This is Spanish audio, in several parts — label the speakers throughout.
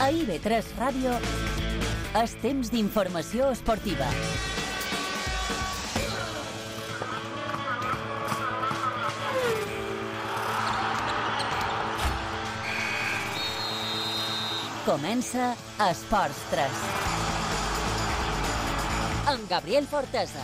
Speaker 1: A IB3 Ràdio és temps d'informació esportiva. Comença Esports 3. Amb Gabriel Fortesa.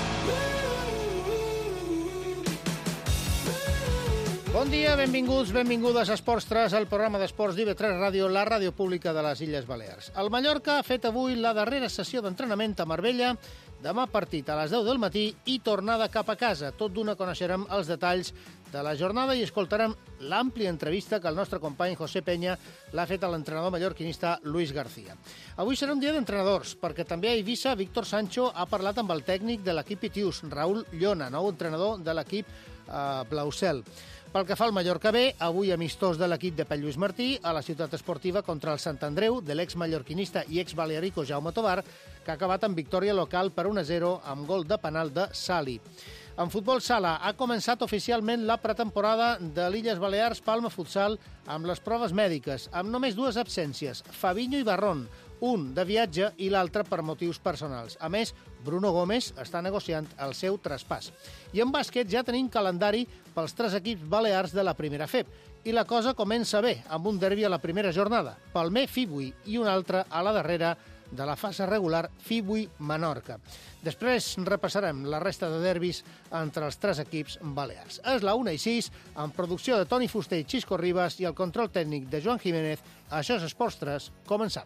Speaker 2: Bon dia, benvinguts, benvingudes a Esports 3, el programa d'esports d'IB3 Ràdio, la ràdio pública de les Illes Balears. El Mallorca ha fet avui la darrera sessió d'entrenament a Marbella, demà partit a les 10 del matí i tornada cap a casa. Tot d'una coneixerem els detalls de la jornada i escoltarem l'àmplia entrevista que el nostre company José Peña l'ha fet a l'entrenador mallorquinista Luis García. Avui serà un dia d'entrenadors, perquè també a Eivissa Víctor Sancho ha parlat amb el tècnic de l'equip Itius, Raúl Llona, nou entrenador de l'equip Blaucel. Pel que fa al Mallorca B, avui amistós de l'equip de Pell Lluís Martí a la ciutat esportiva contra el Sant Andreu de l'ex-mallorquinista i ex-balearico Jaume Tovar, que ha acabat amb victòria local per 1-0 amb gol de penal de Sali. En futbol sala ha començat oficialment la pretemporada de l'Illes Balears Palma Futsal amb les proves mèdiques, amb només dues absències, Fabinho i Barrón, un de viatge i l'altre per motius personals. A més, Bruno Gómez està negociant el seu traspàs. I en bàsquet ja tenim calendari pels tres equips balears de la primera FEB. I la cosa comença bé, amb un derbi a la primera jornada, Palmer Fibui i un altre a la darrera de la fase regular Fibui-Menorca. Després repassarem la resta de derbis entre els tres equips balears. És la 1:06, amb producció de Toni Fuster i Xisco Ribas i el control tècnic de Joan Jiménez. Això és Esports 3, començam.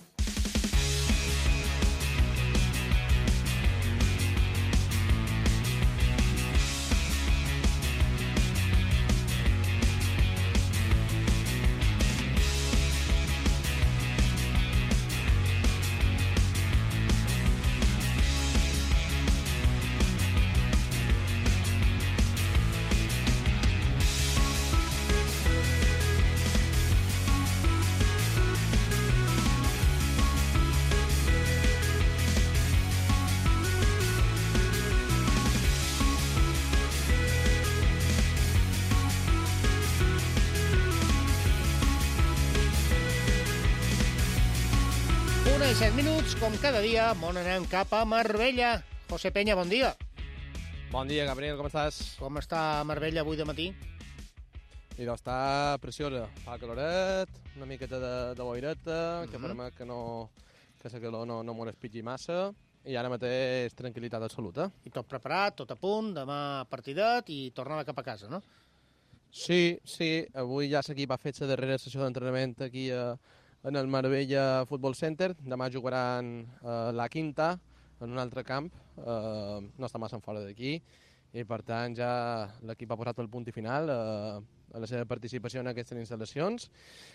Speaker 2: I 7 minuts, com cada dia, on anem cap a Marbella. José Peña, bon dia.
Speaker 3: Bon dia, Gabriel, com estàs?
Speaker 2: Com està Marbella avui de matí?
Speaker 3: Mira, està preciosa. Fa caloret, una miqueta de boireta, que permet que la calor no mos espitgi massa, i ara mateix tranquil·litat absoluta.
Speaker 2: I tot preparat, tot a punt, demà partidet i tornada cap a casa, no?
Speaker 3: Sí, avui ja l'equip ha fet la darrera sessió d'entrenament aquí en el Marbella Football Center. Demà jugaran la quinta en un altre camp, no està massa fora d'aquí, i per tant ja l'equip ha posat el punt i final a la seva participació en aquestes instal·lacions,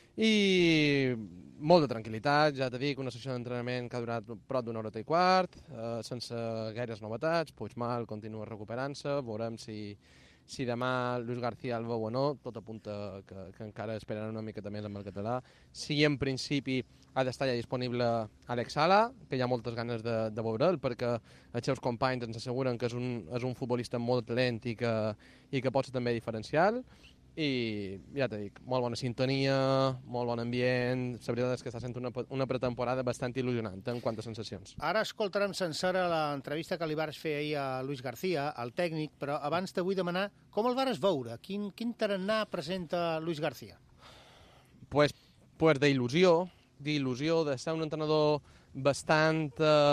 Speaker 3: i molt de tranquil·litat, ja t'he dit, una sessió d'entrenament que ha durat prop d'una hora i quart, sense gaires novetats. Puigmal continua recuperant-se, veurem si demà Luis García el veu o no. Tot apunta que encara esperaran una miqueta més amb el català. Sí, en principi ha d'estar ja disponible Alex Sala, que hi ha moltes ganes de veure'l, perquè els seus companys ens asseguren que és un futbolista amb molt talent i que pot ser també diferencial. I ja t'he dit, molt bona sintonia, molt bon ambient. La veritat és que està sent una pretemporada bastant il·lusionant en quant a sensacions.
Speaker 2: Ara escoltarem sencera l'entrevista que li vas fer ahir a Luis García, al tècnic, però abans te vull demanar com el vares veure, quin tarannà presenta Luis García?
Speaker 3: Pues d'il·lusió, de ser un entrenador bastant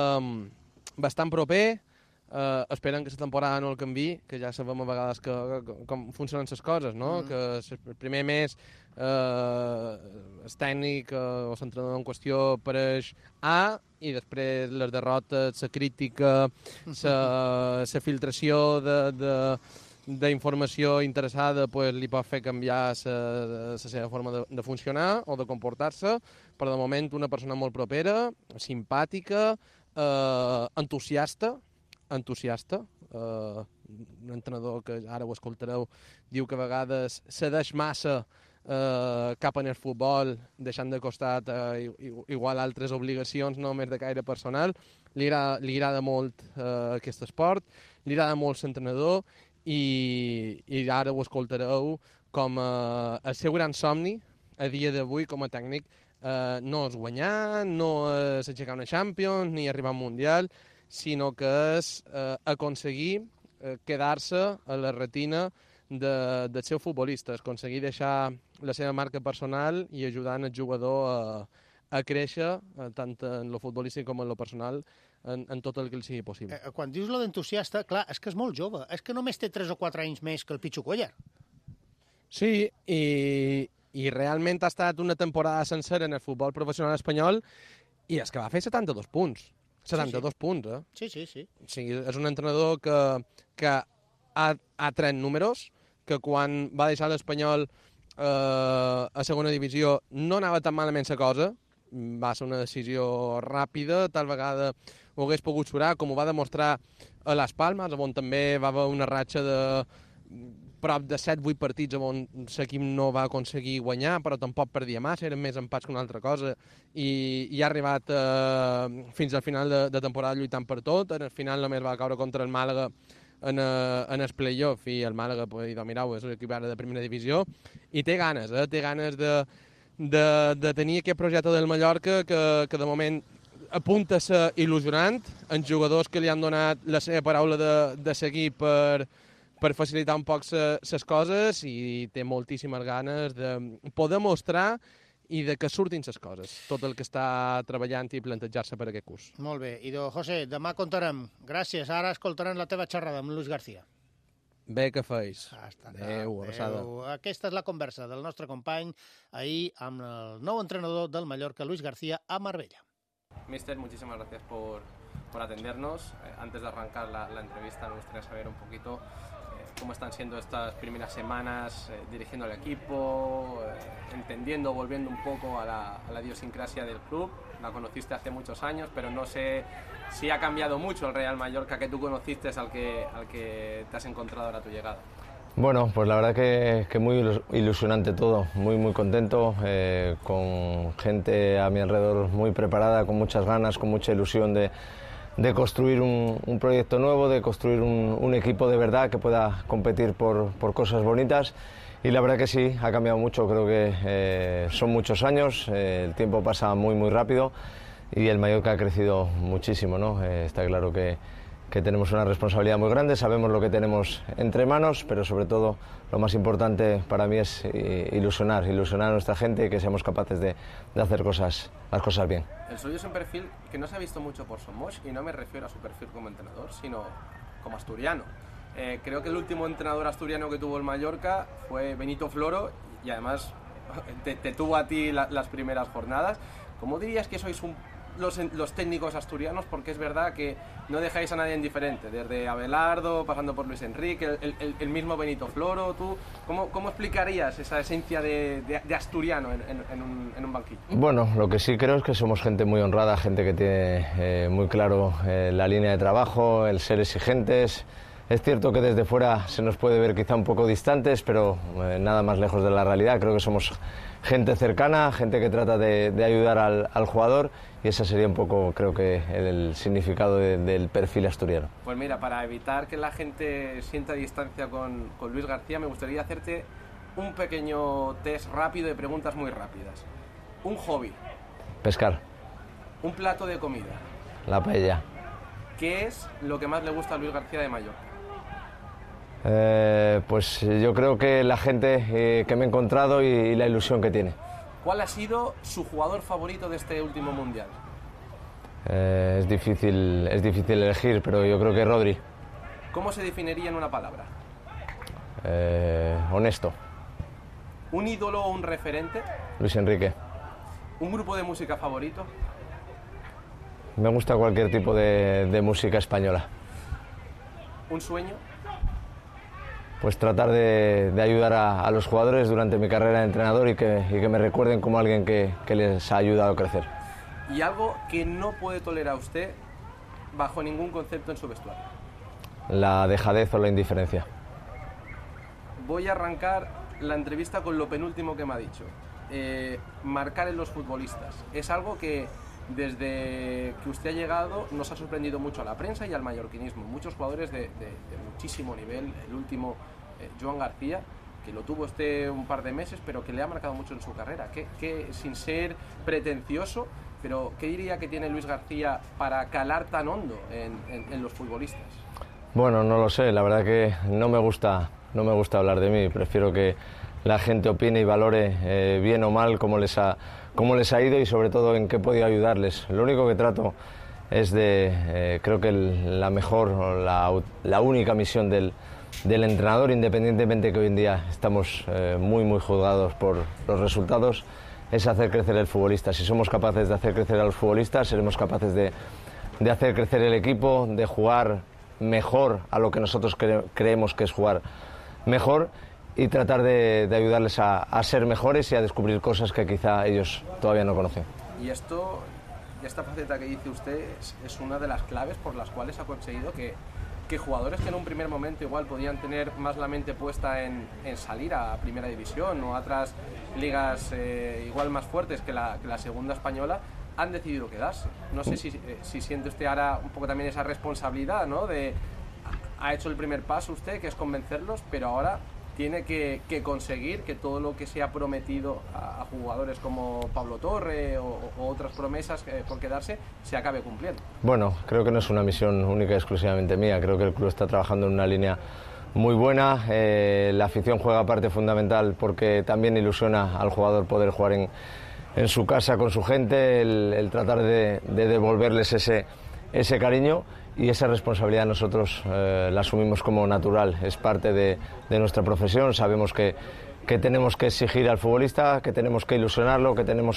Speaker 3: proper. Esperen que la temporada no el canvi, que ja sabem a vegades com funcionen les coses, no? Que el primer mes el tècnic o l'entrenador en qüestió apareix A, i després les derrotes, la crítica, la filtració d'informació interessada li pot fer canviar la seva forma de funcionar o de comportar-se, però de moment una persona molt propera, simpàtica, entusiasta, un entrenador que ara ho escoltareu diu que a vegades cedeix massa cap en el futbol, deixant de costat igual altres obligacions no més de caire personal. Li agrada molt aquest esport, li agrada molt l'entrenador, i ara ho escoltareu com el seu gran somni a dia d'avui com a tècnic no és guanyar, no és aixecar una Champions ni arribar a un Mundial, sinó que és aconseguir quedar-se a la retina dels seus futbolistes, aconseguir deixar la seva marca personal i ajudant el jugador a créixer, tant en lo futbolístic com en lo personal, en tot el que li sigui possible.
Speaker 2: Quan dius lo d'entusiasta, clar, és que és molt jove, és que només té 3 o 4 anys més que el Pichu Cuéllar.
Speaker 3: Sí, i realment ha estat una temporada sencera en el futbol professional espanyol i és que va fer 72 punts. 72 punts, eh?
Speaker 2: Sí.
Speaker 3: O sigui, és un entrenador que ha tret números, que quan va deixar l'Espanyol a segona divisió no anava tan malament la cosa, va ser una decisió ràpida, tal vegada ho hagués pogut surar, com ho va demostrar a les Palmes, on també va haver una ratxa de prop de 7-8 partits on l'equip no va aconseguir guanyar, però tampoc perdia massa, eren més empats que una altra cosa, i ha arribat fins al final de temporada lluitant per tot. Al final només va caure contra el Màlaga en el play-off, i el Màlaga, mireu, és l'equip ara de primera divisió, i té ganes de tenir aquest projecte del Mallorca que de moment apunta a ser il·lusionant, en jugadors que li han donat la seva paraula de seguir per facilitar un poc les coses, i té moltíssimes ganes de poder mostrar i de que surtin les coses, tot el que està treballant i plantejar-se per aquest curs.
Speaker 2: Molt bé. Idò, José, demà contarem. Gràcies. Ara escoltarem la teva xerrada amb Luis García.
Speaker 3: Bé que feis.
Speaker 2: Adéu, abraçada. Aquesta és la conversa del nostre company ahir amb el nou entrenador del Mallorca, Luis García, a Marbella.
Speaker 4: Mister, muchísimas gracias por atendernos. Antes de arrancar la entrevista, me gustaría saber un poquito cómo están siendo estas primeras semanas dirigiendo al equipo, entendiendo, volviendo un poco a la idiosincrasia del club. La conociste hace muchos años, pero no sé si ha cambiado mucho el Real Mallorca que tú conociste al que te has encontrado ahora a tu llegada.
Speaker 5: Bueno, pues la verdad que muy ilusionante todo, muy contento, con gente a mi alrededor muy preparada, con muchas ganas, con mucha ilusión de construir un proyecto nuevo, de construir un equipo de verdad que pueda competir por cosas bonitas, y la verdad que sí, ha cambiado mucho. Creo que son muchos años, el tiempo pasa muy rápido y el Mallorca ha crecido muchísimo, ¿no? Está claro que tenemos una responsabilidad muy grande, sabemos lo que tenemos entre manos, pero sobre todo lo más importante para mí es ilusionar a nuestra gente y que seamos capaces de hacer las cosas bien.
Speaker 4: El suyo es un perfil que no se ha visto mucho por Somos, y no me refiero a su perfil como entrenador, sino como asturiano. Creo que el último entrenador asturiano que tuvo el Mallorca fue Benito Floro, y además te tuvo a ti las primeras jornadas. ¿Cómo dirías que sois los técnicos asturianos? Porque es verdad que no dejáis a nadie indiferente, desde Abelardo, pasando por Luis Enrique, el mismo Benito Floro. ¿Tú cómo explicarías esa esencia de asturiano en un banquillo?
Speaker 5: Bueno, lo que sí creo es que somos gente muy honrada, gente que tiene muy claro la línea de trabajo, el ser exigentes. Es cierto que desde fuera se nos puede ver quizá un poco distantes, pero nada más lejos de la realidad. Creo que somos gente cercana, gente que trata de ayudar al jugador, y ese sería un poco, creo que, el significado del perfil asturiano.
Speaker 4: Pues mira, para evitar que la gente sienta distancia con Luis García, me gustaría hacerte un pequeño test rápido de preguntas muy rápidas. Un hobby.
Speaker 5: Pescar.
Speaker 4: Un plato de comida.
Speaker 5: La paella.
Speaker 4: ¿Qué es lo que más le gusta a Luis García de Mallorca?
Speaker 5: Pues yo creo que la gente que me he encontrado y la ilusión que tiene.
Speaker 4: ¿Cuál ha sido su jugador favorito de este último Mundial?
Speaker 5: Es difícil elegir, pero yo creo que Rodri.
Speaker 4: ¿Cómo se definiría en una palabra?
Speaker 5: Honesto.
Speaker 4: ¿Un ídolo o un referente?
Speaker 5: Luis Enrique.
Speaker 4: ¿Un grupo de música favorito?
Speaker 5: Me gusta cualquier tipo de música española.
Speaker 4: ¿Un sueño?
Speaker 5: Pues tratar de ayudar a los jugadores durante mi carrera de entrenador y que me recuerden como alguien que les ha ayudado a crecer.
Speaker 4: ¿Y algo que no puede tolerar usted bajo ningún concepto en su vestuario?
Speaker 5: La dejadez o la indiferencia.
Speaker 4: Voy a arrancar la entrevista con lo penúltimo que me ha dicho. Marcar en los futbolistas. Es algo que desde que usted ha llegado nos ha sorprendido mucho a la prensa y al mallorquinismo. Muchos jugadores de muchísimo nivel, el último Joan García, que lo tuvo un par de meses, pero que le ha marcado mucho en su carrera, que sin ser pretencioso, pero ¿qué diría que tiene Luis García para calar tan hondo en los futbolistas?
Speaker 5: Bueno, no lo sé, la verdad que no me gusta hablar de mí, prefiero que la gente opine y valore bien o mal cómo les ha ido y sobre todo en qué he podido ayudarles. Lo único que trato es creo que la mejor o la única misión del entrenador, independientemente que hoy en día estamos muy juzgados por los resultados, es hacer crecer el futbolista. Si somos capaces de hacer crecer a los futbolistas, seremos capaces de hacer crecer el equipo, de jugar mejor a lo que nosotros creemos que es jugar mejor y tratar de ayudarles a ser mejores y a descubrir cosas que quizá ellos todavía no conocen.
Speaker 4: Y esta faceta que dice usted es una de las claves por las cuales ha conseguido que jugadores que en un primer momento igual podían tener más la mente puesta en salir a Primera División o a otras ligas igual más fuertes que la segunda española, han decidido quedarse. No sé si siente usted ahora un poco también esa responsabilidad, ¿no? Ha hecho el primer paso usted, que es convencerlos, pero ahora tiene que conseguir que todo lo que se ha prometido a jugadores como Pablo Torre o otras promesas por quedarse, se acabe cumpliendo.
Speaker 5: Bueno, creo que no es una misión única y exclusivamente mía. Creo que el club está trabajando en una línea muy buena. La afición juega parte fundamental porque también ilusiona al jugador poder jugar en su casa con su gente, el tratar de devolverles ese cariño. Y esa responsabilidad nosotros la asumimos como natural, es parte de nuestra profesión. Sabemos que tenemos que exigir al futbolista, que tenemos que ilusionarlo,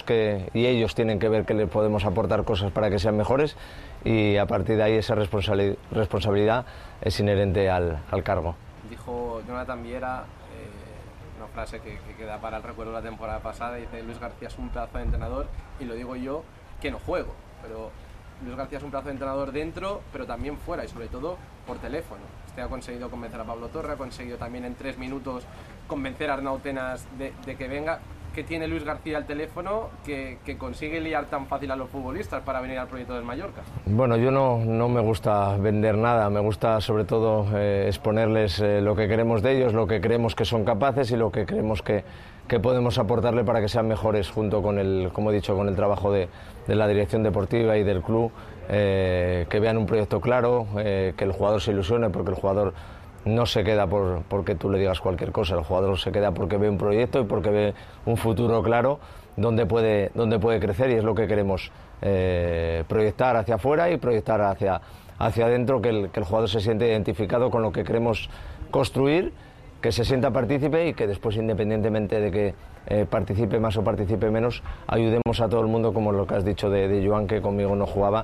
Speaker 5: y ellos tienen que ver que le podemos aportar cosas para que sean mejores, y a partir de ahí esa responsabilidad es inherente al cargo.
Speaker 4: Dijo Jonathan Viera, una frase que queda para el recuerdo de la temporada pasada, dice: Luis García es un pedazo de entrenador, y lo digo yo que no juego, pero Luis García es un pedazo de entrenador dentro, pero también fuera, y sobre todo por teléfono. Usted ha conseguido convencer a Pablo Torre, ha conseguido también en 3 minutos convencer a Arnau Tenas de que venga. ¿Qué tiene Luis García al teléfono que consigue liar tan fácil a los futbolistas para venir al proyecto del Mallorca?
Speaker 5: Bueno, yo no me gusta vender nada, me gusta sobre todo exponerles lo que queremos de ellos, lo que creemos que son capaces y lo que creemos que podemos aportarle para que sean mejores, junto con como he dicho, con el trabajo de la dirección deportiva y del club, que vean un proyecto claro, que el jugador se ilusione, porque el jugador no se queda porque tú le digas cualquier cosa, el jugador se queda porque ve un proyecto y porque ve un futuro claro donde puede crecer, y es lo que queremos proyectar hacia afuera y proyectar hacia adentro, que el jugador se siente identificado con lo que queremos construir, que se sienta partícipe y que después, independientemente de que participe más o participe menos, ayudemos a todo el mundo, como lo que has dicho de Joan, que conmigo no jugaba,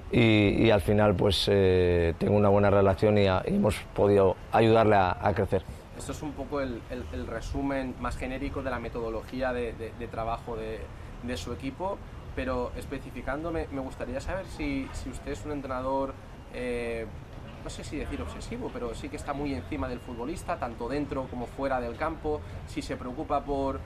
Speaker 5: y al final pues tengo una buena relación y hemos podido ayudarle a crecer.
Speaker 4: Esto es un poco el resumen más genérico de la metodología de trabajo de su equipo, pero especificándome, me gustaría saber si usted es un entrenador, no sé si decir obsesivo, pero sí que está muy encima del futbolista, tanto dentro como fuera del campo, si se preocupa por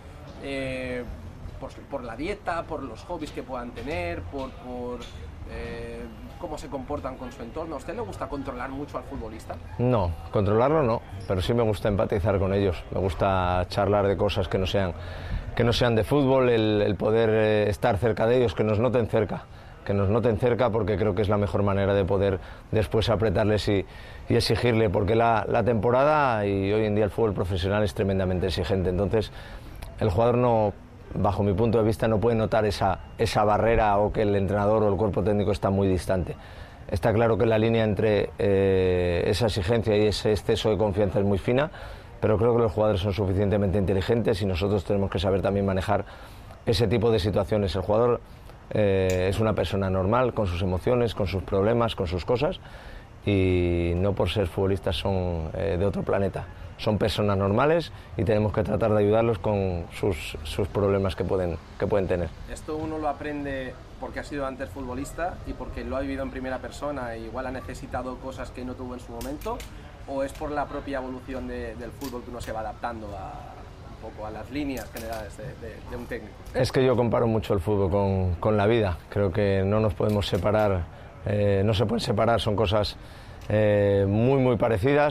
Speaker 4: la dieta, por los hobbies que puedan tener, por cómo se comportan con su entorno. ¿A usted le gusta controlar mucho al futbolista?
Speaker 5: No, controlarlo no, pero sí me gusta empatizar con ellos, me gusta charlar de cosas que no sean de fútbol, el poder estar cerca de ellos, que nos noten cerca, porque creo que es la mejor manera de poder después apretarles y exigirle, porque la temporada y hoy en día el fútbol profesional es tremendamente exigente. Entonces el jugador no, bajo mi punto de vista, no puede notar esa barrera, o que el entrenador o el cuerpo técnico está muy distante. Está claro que la línea entre esa exigencia y ese exceso de confianza es muy fina, pero creo que los jugadores son suficientemente inteligentes y nosotros tenemos que saber también manejar ese tipo de situaciones. El jugador es una persona normal, con sus emociones, con sus problemas, con sus cosas, y no por ser futbolistas son de otro planeta. Son personas normales y tenemos que tratar de ayudarlos con sus problemas que pueden tener.
Speaker 4: Esto uno lo aprende porque ha sido antes futbolista y porque lo ha vivido en primera persona, e igual ha necesitado cosas que no tuvo en su momento, o es por la propia evolución del fútbol que uno se va adaptando un poco a las líneas generales de un técnico.
Speaker 5: Es que yo comparo mucho el fútbol con la vida. Creo que no nos podemos separar, no se pueden separar, son cosas muy parecidas,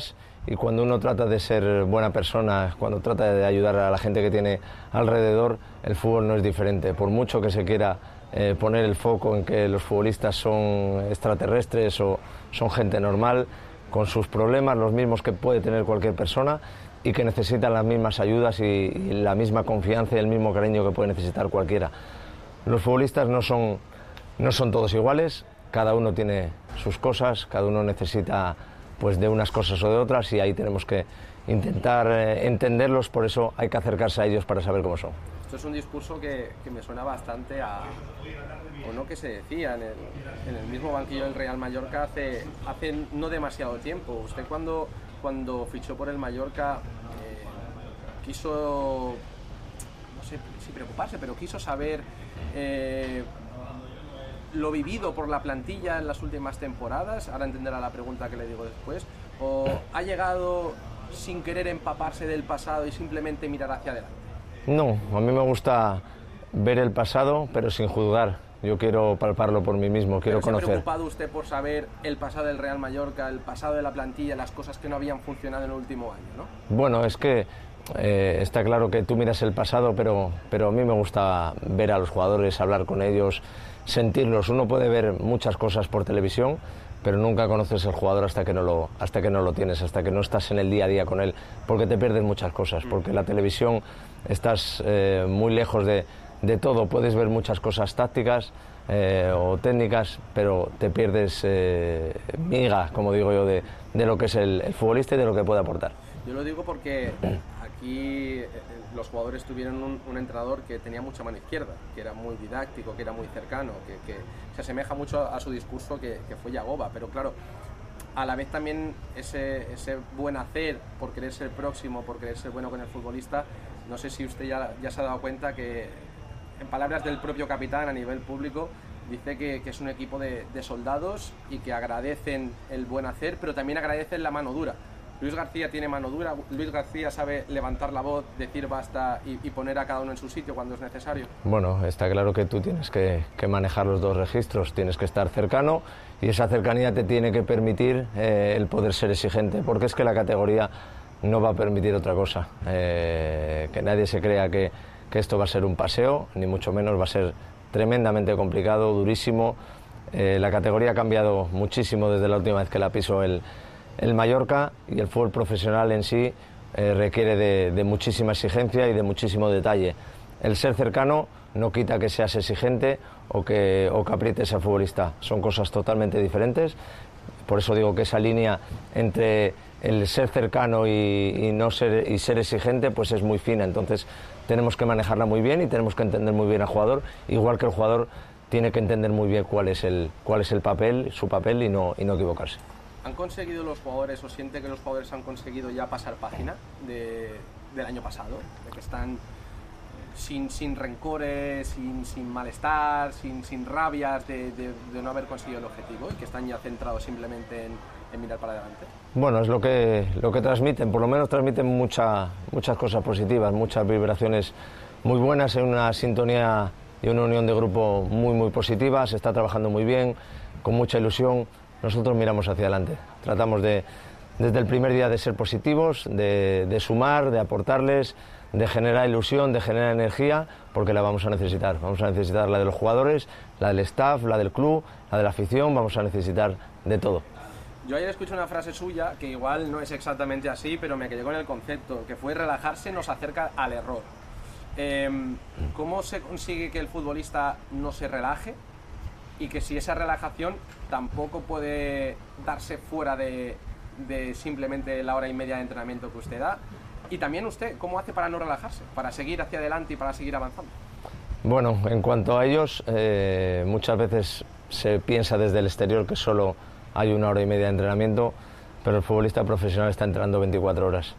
Speaker 5: y cuando uno trata de ser buena persona, cuando trata de ayudar a la gente que tiene alrededor, el fútbol no es diferente. Por mucho que se quiera poner el foco en que los futbolistas son extraterrestres o son gente normal, con sus problemas, los mismos que puede tener cualquier persona, y que necesitan las mismas ayudas y la misma confianza y el mismo cariño que puede necesitar cualquiera. Los futbolistas no son todos iguales, cada uno tiene sus cosas, cada uno necesita pues de unas cosas o de otras, y ahí tenemos que intentar entenderlos, por eso hay que acercarse a ellos para saber cómo son.
Speaker 4: Esto es un discurso que me suena bastante a uno que se decía en el mismo banquillo del Real Mallorca hace no demasiado tiempo. Usted cuando fichó por el Mallorca quiso, no sé si preocuparse, pero quiso saber lo vivido por la plantilla en las últimas temporadas. Ahora entenderá la pregunta que le digo después. ¿O ha llegado sin querer empaparse del pasado y simplemente mirar hacia adelante?
Speaker 5: No, a mí me gusta ver el pasado, pero sin juzgar. Yo quiero palparlo por mí mismo, quiero conocer.
Speaker 4: ¿Se ha preocupado usted por saber el pasado del Real Mallorca, el pasado de la plantilla, las cosas que no habían funcionado en el último año, no?
Speaker 5: Bueno, es que está claro que tú miras el pasado, pero a mí me gusta ver a los jugadores, hablar con ellos, sentirlos. Uno puede ver muchas cosas por televisión, pero nunca conoces al jugador hasta que no lo tienes, hasta que no estás en el día a día con él, porque te pierdes muchas cosas, porque en la televisión estás muy lejos de todo. Puedes ver muchas cosas tácticas o técnicas, pero te pierdes miga, como digo yo, de lo que es el futbolista y de lo que puede aportar.
Speaker 4: Yo lo digo porque aquí los jugadores tuvieron un entrenador que tenía mucha mano izquierda, que era muy didáctico, que era muy cercano, que se asemeja mucho a su discurso que fue Yagoba, pero claro, a la vez también ese buen hacer por querer ser próximo, por querer ser bueno con el futbolista. No sé si usted ya se ha dado cuenta que, en palabras del propio capitán a nivel público, dice que es un equipo de soldados y que agradecen el buen hacer, pero también agradecen la mano dura. Luis García tiene mano dura, Luis García sabe levantar la voz, decir basta y poner a cada uno en su sitio cuando es necesario.
Speaker 5: Bueno, está claro que tú tienes que manejar los dos registros, tienes que estar cercano, y esa cercanía te tiene que permitir el poder ser exigente, porque es que la categoría no va a permitir otra cosa. Que nadie se crea que esto va a ser un paseo, ni mucho menos, va a ser tremendamente complicado, durísimo. La categoría ha cambiado muchísimo desde la última vez que la pisó el Mallorca, y el fútbol profesional en sí requiere de muchísima exigencia y de muchísimo detalle. El ser cercano no quita que seas exigente o que aprietes al futbolista, son cosas totalmente diferentes. Por eso digo que esa línea entre el ser cercano y ser exigente pues es muy fina, entonces tenemos que manejarla muy bien y tenemos que entender muy bien al jugador, igual que el jugador tiene que entender muy bien cuál es el papel, su papel, y no equivocarse.
Speaker 4: ¿Han conseguido los jugadores, o siente que los jugadores han conseguido ya pasar página del año pasado? De que están sin rencores, sin malestar, sin rabias de no haber conseguido el objetivo, y que están ya centrados simplemente en mirar para adelante.
Speaker 5: Bueno, es lo que transmiten, por lo menos transmiten muchas cosas positivas, muchas vibraciones muy buenas, en una sintonía y una unión de grupo muy positiva. Se está trabajando muy bien, con mucha ilusión. Nosotros miramos hacia adelante, tratamos desde el primer día de ser positivos, de sumar, de aportarles, de generar ilusión, de generar energía, porque la vamos a necesitar. Vamos a necesitar la de los jugadores, la del staff, la del club, la de la afición, vamos a necesitar de todo.
Speaker 4: Yo ayer escuché una frase suya, que igual no es exactamente así, pero me quedé con el concepto, que fue: relajarse nos acerca al error. ¿Cómo se consigue que el futbolista no se relaje? Y que si esa relajación tampoco puede darse fuera de simplemente la hora y media de entrenamiento que usted da. Y también usted, ¿cómo hace para no relajarse? Para seguir hacia adelante y para seguir avanzando.
Speaker 5: Bueno, en cuanto a ellos, muchas veces se piensa desde el exterior que solo hay una hora y media de entrenamiento, pero el futbolista profesional está entrenando 24 horas.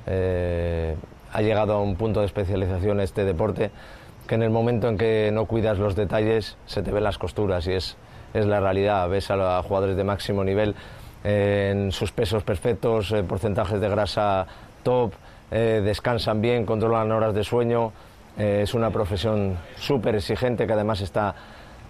Speaker 5: Ha llegado a un punto de especialización este deporte que en el momento en que no cuidas los detalles se te ven las costuras, y es la realidad. Ves a jugadores de máximo nivel en sus pesos perfectos, porcentajes de grasa top, descansan bien, controlan horas de sueño. Es una profesión súper exigente, que además está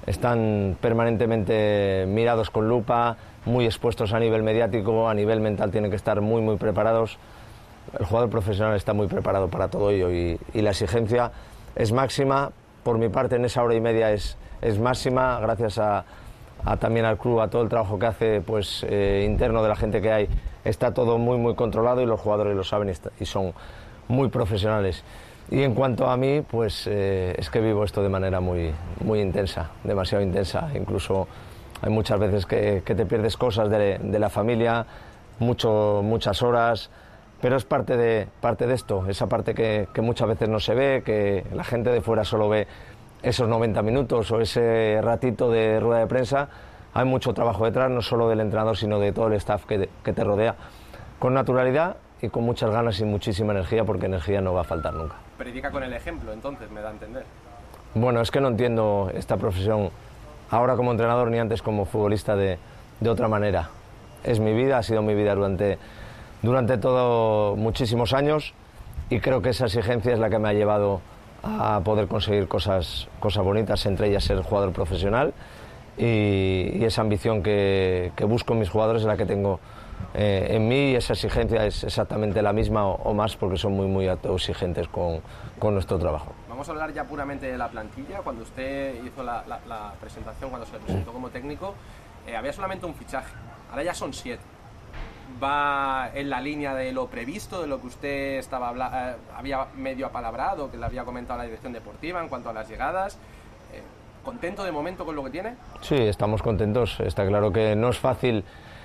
Speaker 5: están permanentemente mirados con lupa, muy expuestos a nivel mediático, a nivel mental tienen que estar muy, muy preparados. El jugador profesional está muy preparado para todo ello y la exigencia es máxima. Por mi parte, en esa hora y media es máxima, gracias también al club, a todo el trabajo que hace pues, interno de la gente que hay. Está todo muy, muy controlado y los jugadores lo saben y son muy profesionales. Y en cuanto a mí, pues es que vivo esto de manera muy, muy intensa, demasiado intensa. Incluso hay muchas veces que te pierdes cosas de la familia, muchas horas, pero es parte de esto, esa parte que muchas veces no se ve, que la gente de fuera solo ve esos 90 minutos o ese ratito de rueda de prensa. Hay mucho trabajo detrás, no solo del entrenador, sino de todo el staff que te rodea, con naturalidad y con muchas ganas y muchísima energía, porque energía no va a faltar nunca.
Speaker 4: Predica con el ejemplo, entonces, me da a entender.
Speaker 5: Bueno, es que no entiendo esta profesión ahora como entrenador ni antes como futbolista de otra manera. Es mi vida, ha sido mi vida durante todo muchísimos años, y creo que esa exigencia es la que me ha llevado a poder conseguir cosas bonitas, entre ellas ser jugador profesional, y esa ambición que busco en mis jugadores es la que tengo en mí, y esa exigencia es exactamente la misma o más, porque son muy, muy autoexigentes con nuestro trabajo.
Speaker 4: Vamos a hablar ya puramente de la plantilla. Cuando usted hizo la presentación, cuando se presentó como técnico, había solamente un fichaje, ahora ya son 7. Va en la línea de lo previsto, de lo que usted había medio apalabrado, que le había comentado la dirección deportiva en cuanto a las llegadas. ¿Contento de momento con lo que tiene?
Speaker 5: Sí, estamos contentos. Está claro que no es fácil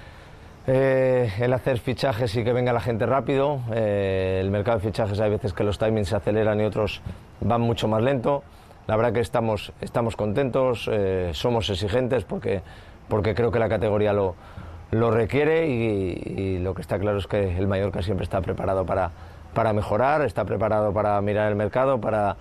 Speaker 5: el hacer fichajes y que venga la gente rápido. El mercado de fichajes hay veces que los timings se aceleran y otros van mucho más lento. La verdad que estamos contentos, somos exigentes porque creo que la categoría lo requiere, y lo que está claro es que el Mallorca siempre está preparado para mejorar, está preparado para mirar el mercado, para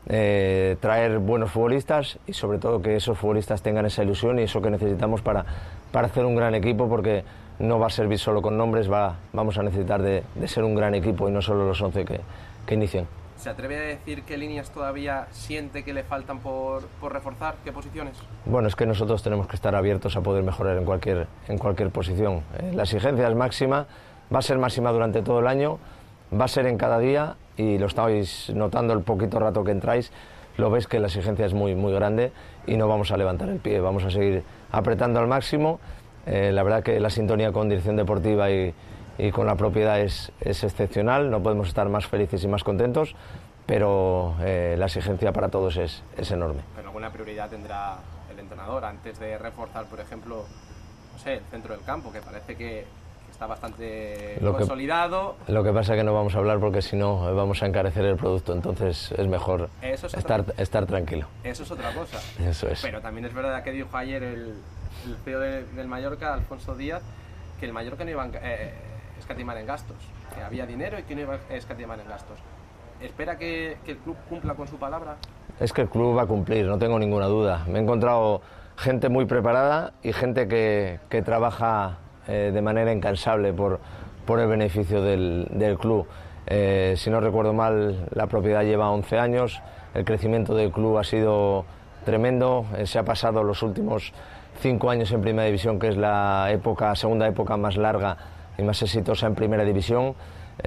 Speaker 5: traer buenos futbolistas, y sobre todo que esos futbolistas tengan esa ilusión y eso que necesitamos para hacer un gran equipo, porque no va a servir solo con nombres, vamos a necesitar de ser un gran equipo y no solo los 11 que inician.
Speaker 4: ¿Se atreve a decir qué líneas todavía siente que le faltan por reforzar? ¿Qué posiciones?
Speaker 5: Bueno, es que nosotros tenemos que estar abiertos a poder mejorar en cualquier posición. La exigencia es máxima, va a ser máxima durante todo el año, va a ser en cada día, y lo estáis notando el poquito rato que entráis, lo veis que la exigencia es muy, muy grande y no vamos a levantar el pie, vamos a seguir apretando al máximo. La verdad que la sintonía con dirección deportiva y con la propiedad es excepcional, no podemos estar más felices y más contentos, pero la exigencia para todos es enorme.
Speaker 4: ¿Pero alguna prioridad tendrá el entrenador antes de reforzar, por ejemplo, no sé, el centro del campo, que parece que está bastante consolidado?
Speaker 5: Lo que pasa es que no vamos a hablar porque si no vamos a encarecer el producto, entonces es mejor estar tranquilo.
Speaker 4: Eso es otra cosa.
Speaker 5: Eso es.
Speaker 4: Pero también es verdad que dijo ayer el CEO del Mallorca, Alfonso Díaz, que el Mallorca no iba a escatimar en gastos, que había dinero y que no iba a escatimar en gastos. ¿Espera que el club cumpla con su palabra? Es que el club va a cumplir, no tengo ninguna duda. Me he encontrado gente muy preparada y gente que trabaja de manera incansable por el beneficio del club. Si no recuerdo mal, la propiedad lleva 11 años, el crecimiento del club ha sido tremendo, se ha pasado los últimos 5 años en Primera División, que es la segunda época más larga y más exitosa en Primera División,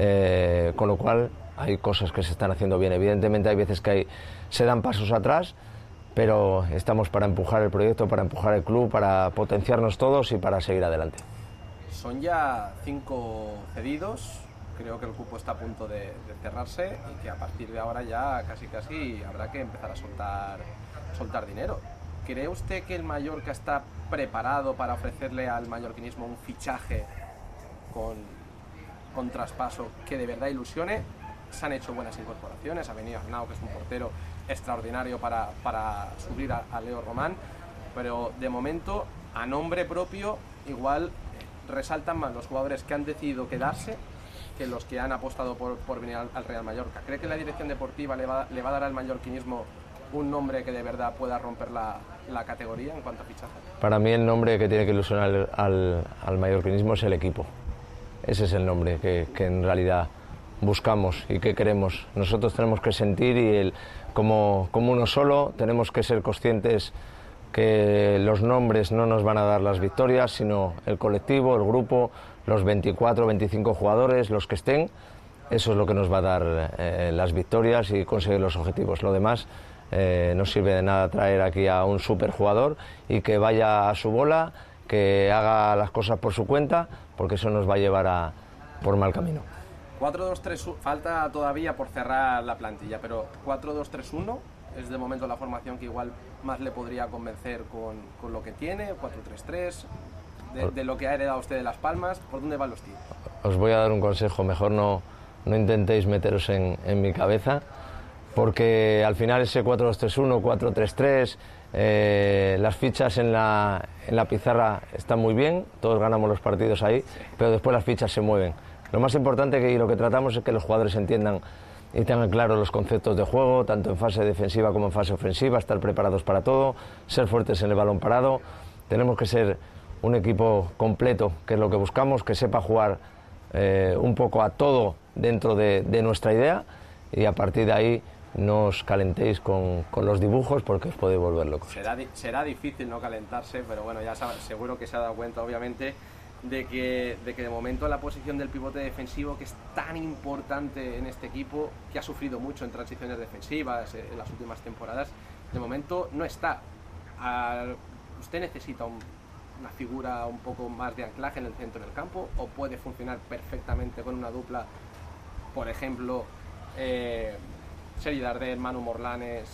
Speaker 4: con lo cual hay cosas que se están haciendo bien. Evidentemente hay veces que se dan pasos atrás, pero estamos para empujar el proyecto, para empujar el club, para potenciarnos todos y para seguir adelante. Son ya 5 cedidos, creo que el cupo está a punto de cerrarse y que a partir de ahora ya casi habrá que empezar a soltar dinero. ¿Cree usted que el Mallorca está preparado para ofrecerle al mallorquinismo un fichaje con traspaso que de verdad ilusione? Se han hecho buenas incorporaciones, ha venido Arnau, que es un portero extraordinario para subir a Leo Román, pero de momento, a nombre propio, igual resaltan más los jugadores que han decidido quedarse que los que han apostado por venir al Real Mallorca. ¿Cree que la dirección deportiva le va a dar al mallorquinismo un nombre que de verdad pueda romper la categoría en cuanto a fichajes? Para mí el nombre que tiene que ilusionar al mallorquinismo es el equipo. Ese es el nombre que en realidad buscamos y que queremos. Nosotros tenemos que sentir como uno solo, tenemos que ser conscientes
Speaker 5: que los nombres no nos van a dar las victorias, sino el colectivo, el grupo, los 24, 25 jugadores, los que estén. Eso es lo que nos va a dar las victorias y conseguir los objetivos. Lo demás no sirve de nada traer aquí a un superjugador y que vaya a su bola, que haga las cosas por su cuenta, porque eso nos va a llevar por mal camino.
Speaker 4: 4-2-3-1, falta todavía por cerrar la plantilla, pero 4-2-3-1 es de momento la formación que igual más le podría convencer con lo que tiene, 4-3-3, de lo que ha heredado usted de Las Palmas. ¿Por dónde van los tiros?
Speaker 5: Os voy a dar un consejo, mejor no intentéis meteros en mi cabeza, porque al final ese 4-2-3-1, 4-3-3, las fichas en la pizarra están muy bien, todos ganamos los partidos ahí, pero después las fichas se mueven. Lo más importante y lo que tratamos es que los jugadores entiendan y tengan claros los conceptos de juego, tanto en fase defensiva como en fase ofensiva, estar preparados para todo, ser fuertes en el balón parado. Tenemos que ser un equipo completo, que es lo que buscamos, que sepa jugar un poco a todo dentro de nuestra idea, y a partir de ahí no os calentéis con los dibujos porque os podéis volver locos.
Speaker 4: Será difícil no calentarse, pero bueno, ya seguro que se ha dado cuenta, obviamente, de que de momento la posición del pivote defensivo, que es tan importante en este equipo, que ha sufrido mucho en transiciones defensivas en las últimas temporadas, de momento no está. ¿Usted necesita una figura un poco más de anclaje en el centro del campo, o puede funcionar perfectamente con una dupla, por ejemplo, Sergi Darder, Manu Morlanes,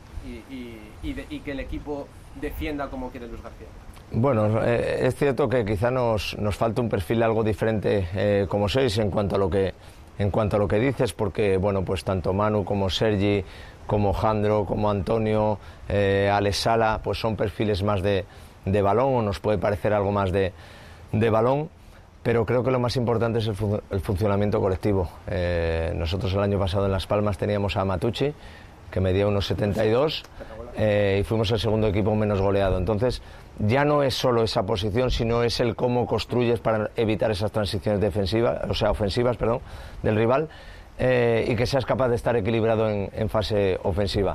Speaker 4: y que el equipo defienda como quiere Luis García?
Speaker 5: Bueno, es cierto que quizá nos falta un perfil algo diferente como sois en cuanto a lo que dices, porque bueno, pues tanto Manu como Sergi, como Jandro, como Antonio, Alex Sala, pues son perfiles más de balón, o nos puede parecer algo más de balón, pero creo que lo más importante es el funcionamiento colectivo. Nosotros el año pasado en Las Palmas teníamos a Matucci, que medía unos 72, y fuimos el segundo equipo menos goleado. Entonces ya no es solo esa posición, sino es el cómo construyes para evitar esas transiciones ofensivas, del rival, y que seas capaz de estar equilibrado en fase ofensiva.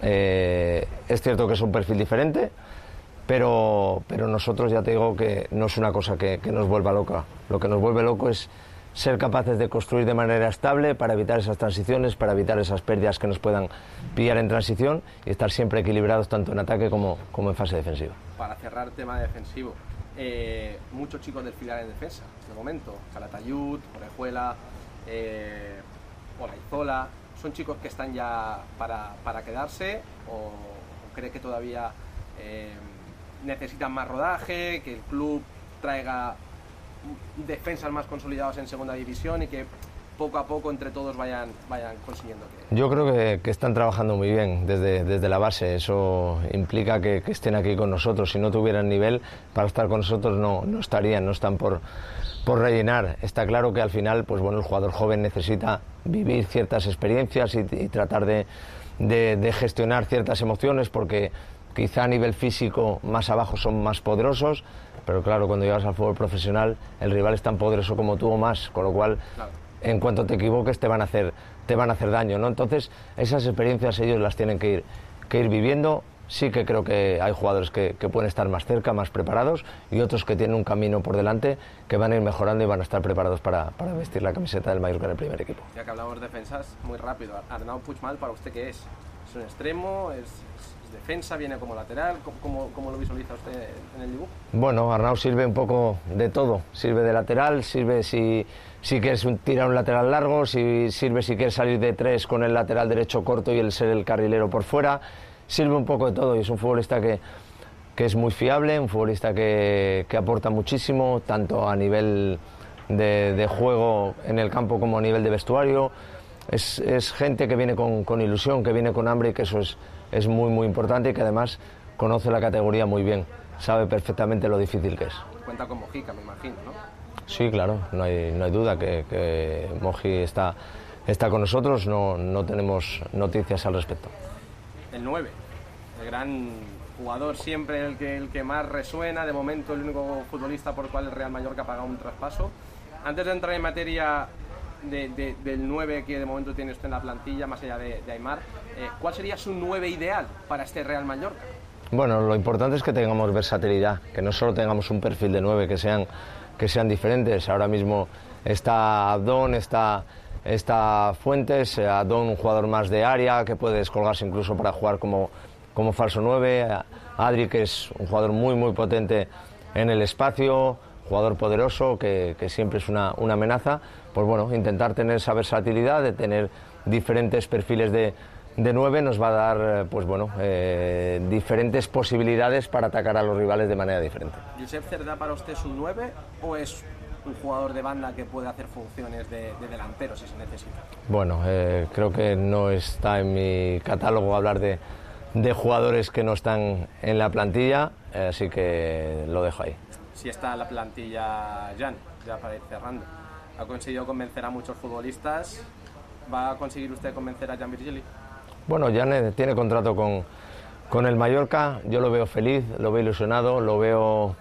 Speaker 5: Es cierto que es un perfil diferente, pero nosotros, ya te digo, que no es una cosa que nos vuelva loca. Lo que nos vuelve loco es ser capaces de construir de manera estable para evitar esas transiciones, para evitar esas pérdidas que nos puedan pillar en transición, y estar siempre equilibrados tanto en ataque como en fase defensiva.
Speaker 4: Para cerrar tema defensivo, muchos chicos del filial en defensa, de momento, Calatayud, Orejuela, Olaizola, ¿son chicos que están ya para quedarse, o cree que todavía necesitan más rodaje, que el club traiga defensas más consolidados en segunda división y que poco a poco entre todos vayan consiguiendo que...
Speaker 5: Yo creo que están trabajando muy bien desde la base. Eso implica que estén aquí con nosotros. Si no tuvieran nivel para estar con nosotros no estarían, no están por rellenar. Está claro que al final, pues bueno, el jugador joven necesita vivir ciertas experiencias y tratar de gestionar ciertas emociones, porque quizá a nivel físico más abajo son más poderosos, pero claro, cuando llegas al fútbol profesional el rival es tan poderoso como tú o más, con lo cual, claro, en cuanto te equivoques te van a hacer daño, ¿no? Entonces esas experiencias ellos las tienen que ir viviendo. Sí que creo que hay jugadores que pueden estar más cerca, más preparados, y otros que tienen un camino por delante, que van a ir mejorando y van a estar preparados para vestir la camiseta del Mallorca en el primer equipo.
Speaker 4: Ya que hablamos de defensas, muy rápido, Arnau Puigmal, ¿para usted qué es? ¿Es un extremo? ¿Es defensa? ¿Viene como lateral? ¿Cómo lo visualiza usted en el dibujo?
Speaker 5: Bueno, Arnau sirve un poco de todo. Sirve de lateral, sirve si quieres tirar un lateral largo, sirve si quieres salir de tres con el lateral derecho corto y el ser el carrilero por fuera. Sirve un poco de todo, y es un futbolista que es muy fiable, un futbolista que aporta muchísimo, tanto a nivel de juego en el campo como a nivel de vestuario. Es gente que viene con ilusión, que viene con hambre, y que eso es muy, muy importante, y que además conoce la categoría muy bien, sabe perfectamente lo difícil que es.
Speaker 4: Cuenta con Mojica, me imagino, ¿no?
Speaker 5: Sí, claro, no hay duda que Moji está con nosotros, no tenemos noticias al respecto.
Speaker 4: El 9, el gran jugador siempre, el que más resuena, de momento el único futbolista por el cual el Real Mallorca ha pagado un traspaso. Antes de entrar en materia del 9 que de momento tiene usted en la plantilla, más allá de Aimar, ¿cuál sería su 9 ideal para este Real Mallorca?
Speaker 5: Bueno, lo importante es que tengamos versatilidad, que no solo tengamos un perfil de 9, que sean diferentes. Ahora mismo está Abdón, está Fuentes, Abdón un jugador más de área, que puede descolgarse incluso para jugar como falso 9, Adri, que es un jugador muy muy potente en el espacio, jugador poderoso, que siempre es una amenaza. Pues bueno, intentar tener esa versatilidad, de tener diferentes perfiles de 9 nos va a dar pues bueno, diferentes posibilidades para atacar a los rivales de manera diferente.
Speaker 4: ¿Josep Cerdá para usted es un 9 o es un jugador de banda que puede hacer funciones de delantero si se necesita?
Speaker 5: Bueno, creo que no está en mi catálogo hablar de jugadores que no están en la plantilla, así que lo dejo ahí.
Speaker 4: Si está la plantilla Jan, ya para ir cerrando, ha conseguido convencer a muchos futbolistas. ¿Va a conseguir usted convencer a Jan Virgili?
Speaker 5: Bueno, Jan tiene contrato con el Mallorca, yo lo veo feliz, lo veo ilusionado, lo veo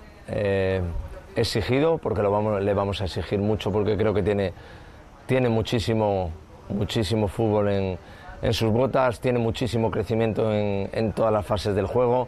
Speaker 5: exigido, porque le vamos a exigir mucho, porque creo que tiene muchísimo fútbol en sus botas, tiene muchísimo crecimiento en todas las fases del juego,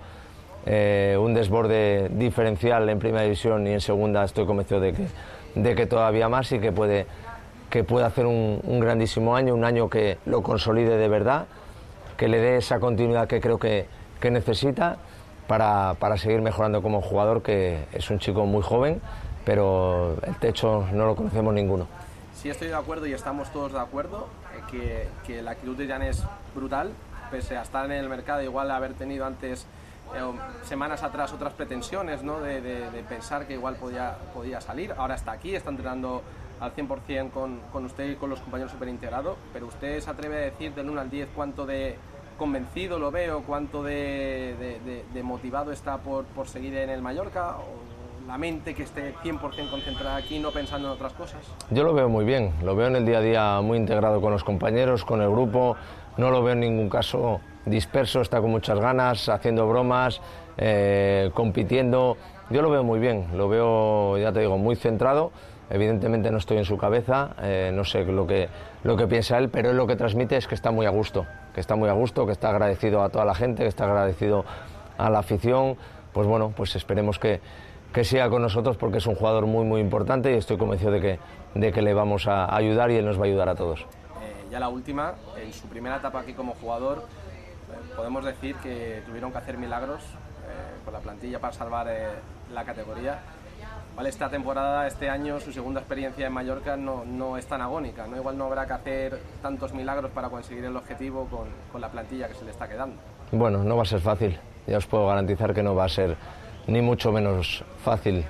Speaker 5: un desborde diferencial en primera división, y en segunda estoy convencido de que todavía más, y que puede hacer un grandísimo año, un año que lo consolide de verdad, que le dé esa continuidad que creo que necesita para seguir mejorando como jugador, que es un chico muy joven, pero el techo no lo conocemos ninguno.
Speaker 4: Sí, estoy de acuerdo y estamos todos de acuerdo que la actitud de Jan es brutal, pese a estar en el mercado, igual haber tenido antes, semanas atrás, otras pretensiones, ¿no? de pensar que igual podía salir. Ahora está aquí, está entrenando al 100% con usted y con los compañeros superintegrados, pero usted se atreve a decir del 1 al 10 cuánto de convencido lo veo, cuánto de motivado está por seguir en el Mallorca, o la mente que esté 100% concentrada aquí, no pensando en otras cosas.
Speaker 5: Yo lo veo muy bien, lo veo en el día a día muy integrado con los compañeros, con el grupo, no lo veo en ningún caso disperso, está con muchas ganas, haciendo bromas, compitiendo. Yo lo veo muy bien, lo veo, ya te digo, muy centrado. Evidentemente no estoy en su cabeza, no sé lo que piensa él, pero él lo que transmite es que está muy a gusto, que está agradecido a toda la gente, que está agradecido a la afición. Pues bueno, pues esperemos que siga con nosotros, porque es un jugador muy muy importante, y estoy convencido de que le vamos a ayudar, y él nos va a ayudar a todos.
Speaker 4: Ya la última, en su primera etapa aquí como jugador, podemos decir que tuvieron que hacer milagros con la plantilla para salvar la categoría. Vale, esta temporada, este año, su segunda experiencia en Mallorca no es tan agónica, ¿no? Igual no habrá que hacer tantos milagros para conseguir el objetivo con la plantilla que se le está quedando. Bueno, no va a ser fácil, ya os puedo garantizar que no va a ser ni mucho menos fácil.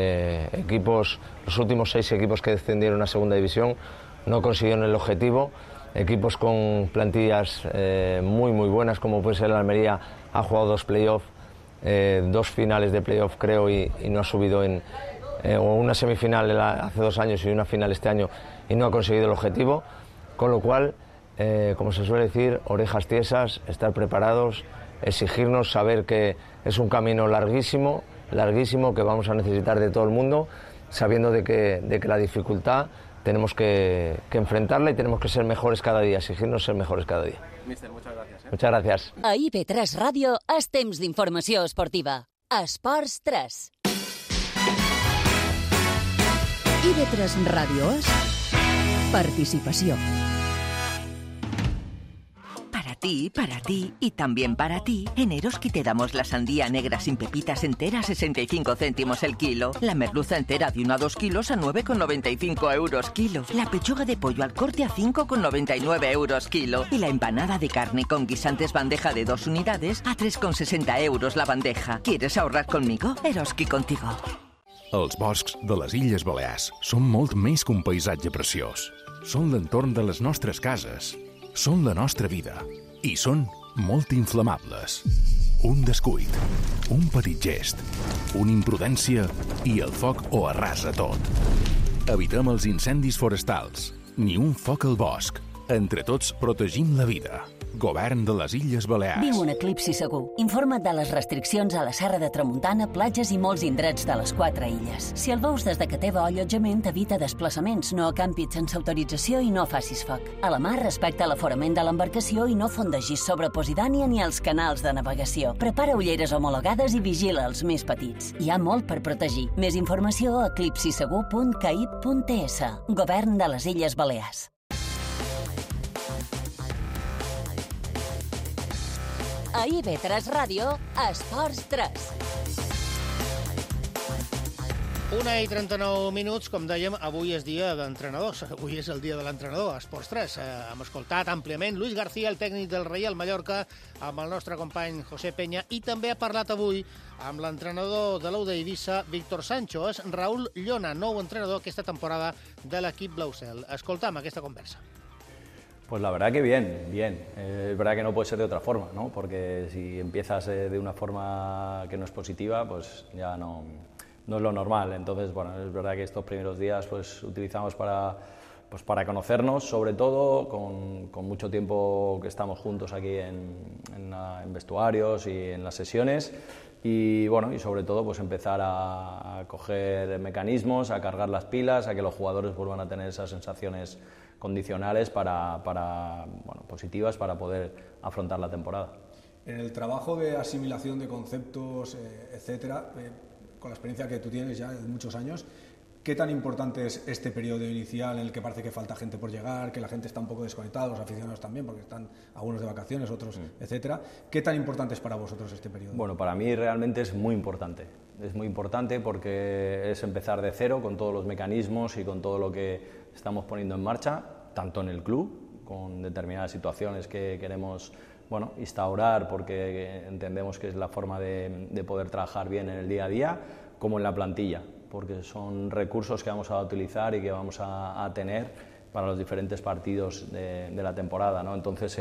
Speaker 5: Los últimos 6 equipos que descendieron a segunda división no consiguieron el objetivo. Equipos con plantillas muy muy buenas, como puede ser el Almería, ha jugado 2 playoffs, 2 finales de playoff creo, y no ha subido o una semifinal hace 2 años y una final este año, y no ha conseguido el objetivo, con lo cual, como se suele decir, orejas tiesas, estar preparados, exigirnos, saber que es un camino larguísimo, que vamos a necesitar de todo el mundo, sabiendo de que la dificultad tenemos que enfrentarla, y tenemos que ser mejores cada día, exigirnos ser mejores cada día. Míster, muchas gracias. Muchas gracias.
Speaker 1: A IB3 Ràdio és temps d'informació esportiva. Esports 3.
Speaker 6: IB3 Ràdio és participació.
Speaker 7: Para ti y también para ti, en Eroski te damos la sandía negra sin pepitas entera a 65 céntimos el kilo, la merluza entera de 1 a 2 kilos a 9,95 euros kilo, la pechuga de pollo al corte a 5,99 euros kilo, y la empanada de carne con guisantes bandeja de 2 unidades a 3,60 euros la bandeja. ¿Quieres ahorrar conmigo? Eroski contigo.
Speaker 8: Els boscs de les Illes Balears són molt més que un paisatge preciós. Són l'entorn de les nostres cases, són la nostra vida, i són molt inflamables. Un descuit, un petit gest, una imprudència i el foc ho arrasa tot. Evitem els incendis forestals. Ni un foc al bosc. Entre tots protegim la vida. Govern de les Illes Balears.
Speaker 1: Viu un eclipsi segur. Informa't de les restriccions a la Serra de Tramuntana, platges i molts indrets de les 4 illes. Si el veus des de que teva allotjament, evita desplaçaments, no acampis sense autorització i no facis foc. A la mar, respecta l'aforament de l'embarcació i no fondegis sobre Posidònia ni els canals de navegació. Prepara ulleres homologades i vigila els més petits. Hi ha molt per protegir. Més informació a eclipsisegur.caip.es. Govern de les Illes Balears. A IB3 Ràdio, Esports 3.
Speaker 2: 1:39, com dèiem, avui és dia d'entrenadors. Avui és el dia de l'entrenador, a Esports 3. Hem escoltat àmpliament Luis García, el tècnic del Reial Mallorca, amb el nostre company José Peña, i també ha parlat avui amb l'entrenador de l'UD Eivissa, Víctor Sancho. És Raúl Llona, nou entrenador aquesta temporada de l'equip Blaucel. Escoltam aquesta conversa.
Speaker 9: Pues la verdad que bien. Es verdad que no puede ser de otra forma, ¿no? Porque si empiezas de una forma que no es positiva, pues ya no es lo normal. Entonces, bueno, es verdad que estos primeros días pues utilizamos para conocernos, sobre todo, con mucho tiempo que estamos juntos aquí en vestuarios y en las sesiones. Y bueno, y sobre todo pues empezar a coger mecanismos, a cargar las pilas, a que los jugadores vuelvan a tener esas sensaciones condicionales positivas para poder afrontar la temporada.
Speaker 10: En el trabajo de asimilación de conceptos, etcétera, con la experiencia que tú tienes ya de muchos años, ¿qué tan importante es este periodo inicial en el que parece que falta gente por llegar, que la gente está un poco desconectada, los aficionados también, porque están algunos de vacaciones, otros, etcétera? ¿Qué tan importante es para vosotros este periodo?
Speaker 9: Bueno, para mí realmente es muy importante. Es muy importante porque es empezar de cero con todos los mecanismos y con todo lo que estamos poniendo en marcha, tanto en el club, con determinadas situaciones que queremos instaurar porque entendemos que es la forma de poder trabajar bien en el día a día, como en la plantilla, porque son recursos que vamos a utilizar y que vamos a tener para los diferentes partidos de la temporada, ¿no? Entonces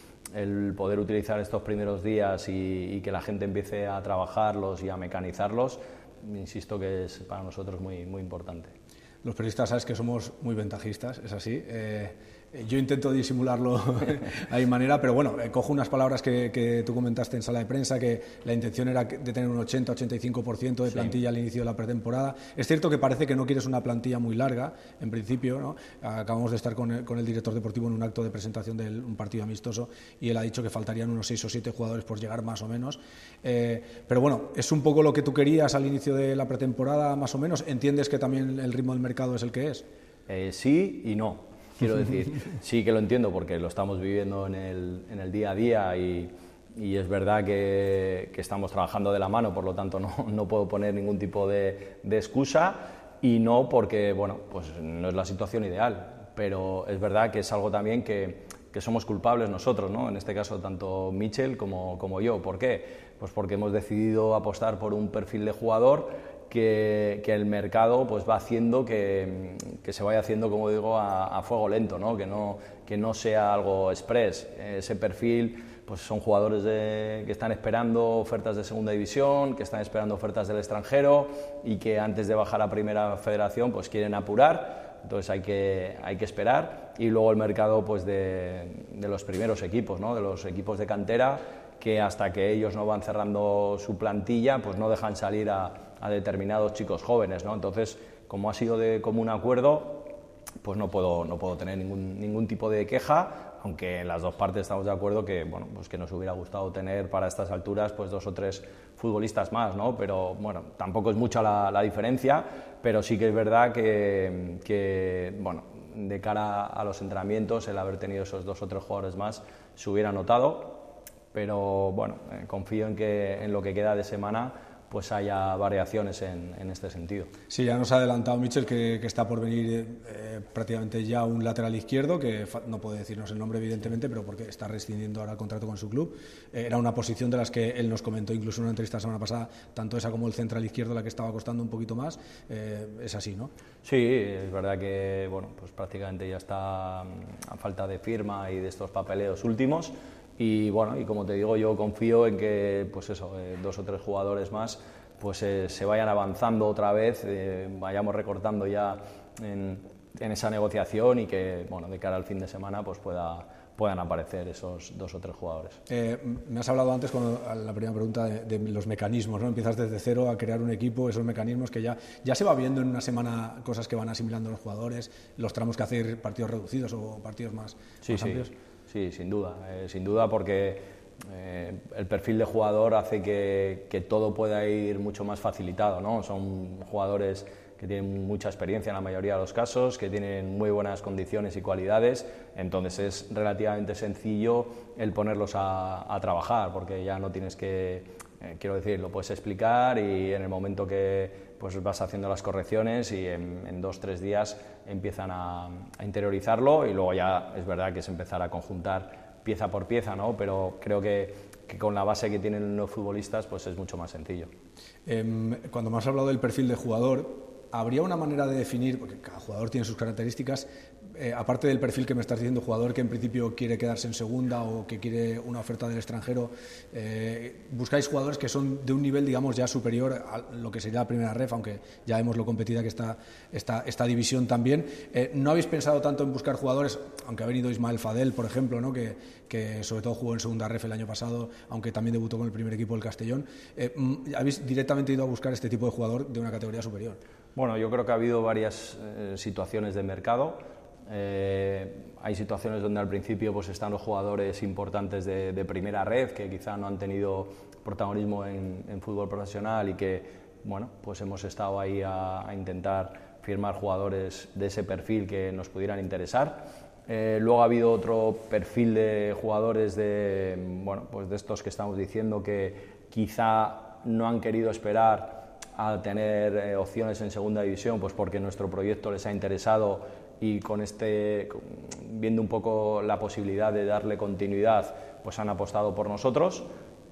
Speaker 9: el poder utilizar estos primeros días y que la gente empiece a trabajarlos y a mecanizarlos, insisto que es para nosotros muy, muy importante.
Speaker 10: Los periodistas sabes que somos muy ventajistas, es así. Yo intento disimularlo a mi manera, pero bueno, cojo unas palabras que tú comentaste en sala de prensa, que la intención era de tener un 80-85% de plantilla al inicio de la pretemporada. Es cierto que parece que no quieres una plantilla muy larga, en principio, ¿no? Acabamos de estar con el director deportivo en un acto de presentación de un partido amistoso y él ha dicho que faltarían unos 6 o 7 jugadores por llegar más o menos. Pero bueno, es un poco lo que tú querías al inicio de la pretemporada, más o menos. ¿Entiendes que también el ritmo del mercado es el que es?
Speaker 9: Sí y no. Quiero decir, sí que lo entiendo porque lo estamos viviendo en el día a día y es verdad que estamos trabajando de la mano, por lo tanto no puedo poner ningún tipo de excusa, y no porque pues no es la situación ideal, pero es verdad que es algo también que somos culpables nosotros, ¿no? En este caso tanto Michel como yo. ¿Por qué? Pues porque hemos decidido apostar por un perfil de jugador que el mercado pues va haciendo que se vaya haciendo, como digo, a fuego lento, ¿no? Que no sea algo express. Ese perfil pues son jugadores que están esperando ofertas de segunda división, que están esperando ofertas del extranjero y que antes de bajar a primera federación pues quieren apurar. Entonces hay que esperar, y luego el mercado pues de los primeros equipos, ¿no? De los equipos de cantera, que hasta que ellos no van cerrando su plantilla pues no dejan salir a determinados chicos jóvenes, ¿no? Entonces, como ha sido de común acuerdo, pues no puedo tener ningún tipo de queja, aunque en las dos partes estamos de acuerdo que pues que nos hubiera gustado tener para estas alturas pues 2 o 3 futbolistas más, ¿no? Pero bueno, tampoco es mucha la diferencia, pero sí que es verdad que de cara a los entrenamientos el haber tenido esos 2 o 3 jugadores más se hubiera notado, pero bueno, confío en lo que queda de semana pues haya variaciones en este sentido.
Speaker 10: Sí, ya nos ha adelantado Michel que está por venir prácticamente ya un lateral izquierdo, que no puede decirnos el nombre evidentemente, pero porque está rescindiendo ahora el contrato con su club. Era una posición de las que él nos comentó incluso en una entrevista la semana pasada, tanto esa como el central izquierdo, la que estaba costando un poquito más. Es así, ¿no?
Speaker 9: Sí, es verdad que pues prácticamente ya está a falta de firma y de estos papeleos últimos. Y como te digo, yo confío en que 2 o 3 jugadores más pues se vayan avanzando otra vez, vayamos recortando ya en esa negociación, y que de cara al fin de semana pues pueda puedan aparecer esos 2 o 3 jugadores.
Speaker 10: Me has hablado antes, la primera pregunta, de los mecanismos, ¿no? Empiezas desde cero a crear un equipo, esos mecanismos que ya se va viendo en una semana, cosas que van asimilando los jugadores, los tramos que hacer, partidos reducidos o partidos más amplios.
Speaker 9: Sí, sin duda, porque el perfil de jugador hace que todo pueda ir mucho más facilitado, ¿no? Son jugadores que tienen mucha experiencia en la mayoría de los casos, que tienen muy buenas condiciones y cualidades, entonces es relativamente sencillo el ponerlos a trabajar, porque ya no tienes que, quiero decir, lo puedes explicar y en el momento que pues vas haciendo las correcciones y en 2 o 3 días empiezan a interiorizarlo y luego ya es verdad que es empezar a conjuntar pieza por pieza, ¿no? Pero creo que con la base que tienen los futbolistas pues es mucho más sencillo.
Speaker 10: Cuando me has hablado del perfil de jugador, ¿habría una manera de definir, porque cada jugador tiene sus características, aparte del perfil que me estás diciendo, jugador que en principio quiere quedarse en segunda o que quiere una oferta del extranjero, buscáis jugadores que son de un nivel, digamos, ya superior a lo que sería la primera ref, aunque ya vemos lo competida que está esta división también? ¿No habéis pensado tanto en buscar jugadores, aunque ha venido Ismael Fadel, por ejemplo, ¿no? que sobre todo jugó en segunda ref el año pasado, aunque también debutó con el primer equipo del Castellón? ¿Habéis directamente ido a buscar este tipo de jugador de una categoría superior?
Speaker 9: Bueno, yo creo que ha habido varias situaciones de mercado. Hay situaciones donde al principio pues están los jugadores importantes de primera red que quizá no han tenido protagonismo en fútbol profesional y que bueno, pues hemos estado ahí a intentar firmar jugadores de ese perfil que nos pudieran interesar. Luego ha habido otro perfil de jugadores bueno, pues de estos que estamos diciendo que quizá no han querido esperar a tener opciones en segunda división, pues porque nuestro proyecto les ha interesado y viendo un poco la posibilidad de darle continuidad, pues han apostado por nosotros.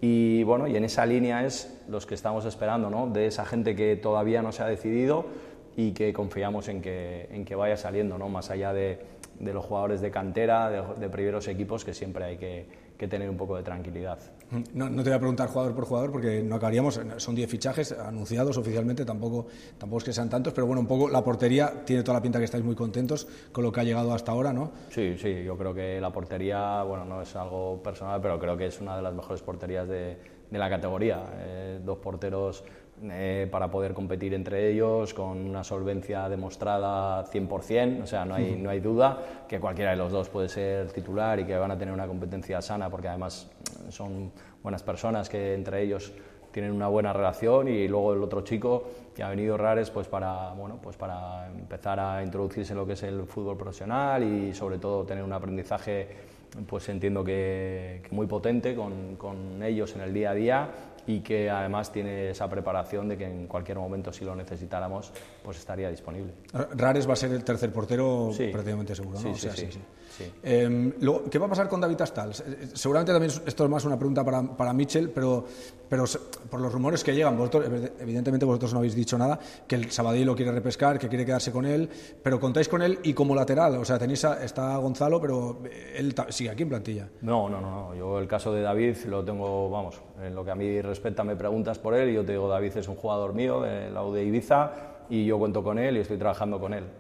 Speaker 9: Y bueno, y en esa línea es los que estamos esperando, ¿no? De esa gente que todavía no se ha decidido y que confiamos en que vaya saliendo, ¿no? Más allá de los jugadores de cantera, de primeros equipos, que siempre hay que tener un poco de tranquilidad.
Speaker 10: No te voy a preguntar jugador por jugador porque no acabaríamos, son 10 fichajes anunciados oficialmente, tampoco es que sean tantos, pero bueno, un poco la portería tiene toda la pinta que estáis muy contentos con lo que ha llegado hasta ahora, ¿no?
Speaker 9: Sí, yo creo que la portería, bueno, no es algo personal, pero creo que es una de las mejores porterías de la categoría. 2 porteros para poder competir entre ellos con una solvencia demostrada 100%, o sea, no hay duda que cualquiera de los dos puede ser titular y que van a tener una competencia sana porque además son buenas personas que entre ellos tienen una buena relación y luego el otro chico que ha venido Rares pues para empezar a introducirse en lo que es el fútbol profesional y sobre todo tener un aprendizaje pues entiendo que muy potente con ellos en el día a día y que además tiene esa preparación de que en cualquier momento, si lo necesitáramos, pues estaría disponible.
Speaker 10: Rares va a ser el tercer portero prácticamente seguro, ¿no?
Speaker 9: Sí.
Speaker 10: Luego, ¿qué va a pasar con David Astal? Seguramente también esto es más una pregunta para Mitchell, pero por los rumores que llegan, evidentemente vosotros no habéis dicho nada, que el Sabadell lo quiere repescar, que quiere quedarse con él, pero contáis con él y como lateral, o sea, está Gonzalo, pero él sigue aquí en plantilla.
Speaker 9: No, yo el caso de David lo tengo, vamos, en lo que a mí respecta me preguntas por él y yo te digo, David es un jugador mío de la U de Ibiza y yo cuento con él y estoy trabajando con él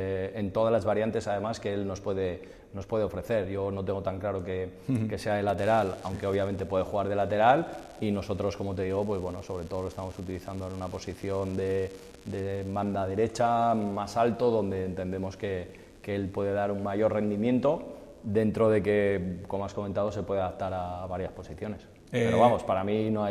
Speaker 9: en todas las variantes además que él nos puede ofrecer. Yo no tengo tan claro que sea de lateral, aunque obviamente puede jugar de lateral y nosotros, como te digo, pues bueno, sobre todo lo estamos utilizando en una posición de banda derecha más alto donde entendemos que él puede dar un mayor rendimiento dentro de que, como has comentado, se puede adaptar a varias posiciones. Pero vamos, para mí no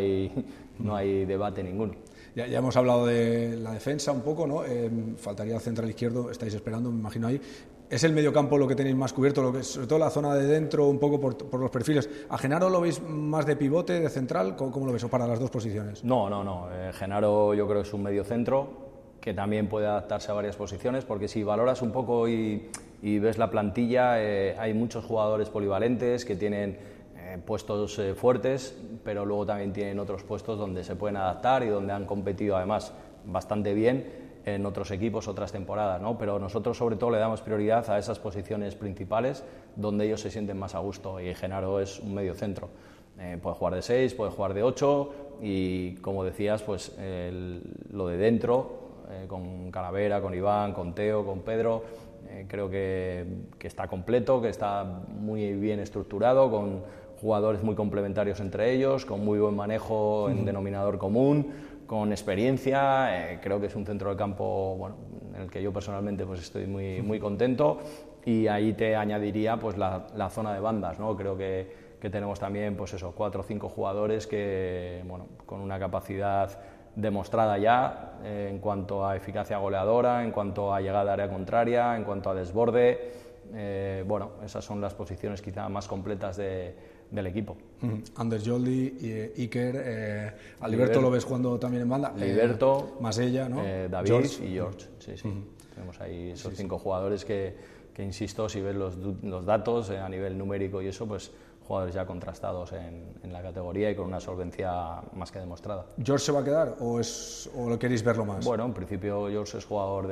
Speaker 9: hay debate ninguno.
Speaker 10: Ya hemos hablado de la defensa un poco, ¿no? Faltaría el central izquierdo, estáis esperando, me imagino ahí. ¿Es el mediocampo lo que tenéis más cubierto, sobre todo la zona de dentro, un poco por los perfiles? ¿A Genaro lo veis más de pivote, de central? ¿Cómo lo ves? ¿O para las dos posiciones?
Speaker 9: No. Genaro yo creo que es un mediocentro que también puede adaptarse a varias posiciones, porque si valoras un poco y ves la plantilla, hay muchos jugadores polivalentes que tienen puestos fuertes, pero luego también tienen otros puestos donde se pueden adaptar y donde han competido además bastante bien en otros equipos, otras temporadas, ¿no? Pero nosotros sobre todo le damos prioridad a esas posiciones principales donde ellos se sienten más a gusto y Genaro es un medio centro. Puede jugar de 6, puede jugar de 8 y como decías, pues lo de dentro, con Calavera, con Iván, con Teo, con Pedro, creo que está completo, que está muy bien estructurado, con jugadores muy complementarios entre ellos, con muy buen manejo en denominador común, con experiencia. Creo que es un centro del campo, bueno, en el que yo personalmente pues estoy muy contento, y ahí te añadiría pues la zona de bandas, ¿no? Creo que tenemos también pues eso, 4 o 5 jugadores que, bueno, con una capacidad demostrada ya en cuanto a eficacia goleadora, en cuanto a llegada a área contraria, en cuanto a desborde. Bueno, esas son las posiciones quizá más completas del equipo.
Speaker 10: Anders Joldi, Iker, a Liberto lo ves jugando también en banda.
Speaker 9: Liberto,
Speaker 10: Masella, ¿no?
Speaker 9: David
Speaker 10: George.
Speaker 9: Y George. Sí. Tenemos ahí esos 5 jugadores que insisto, si ves los datos a nivel numérico y eso, pues jugadores ya contrastados en la categoría y con una solvencia más que demostrada.
Speaker 10: ¿George se va a quedar o lo queréis verlo más?
Speaker 9: Bueno, en principio George es jugador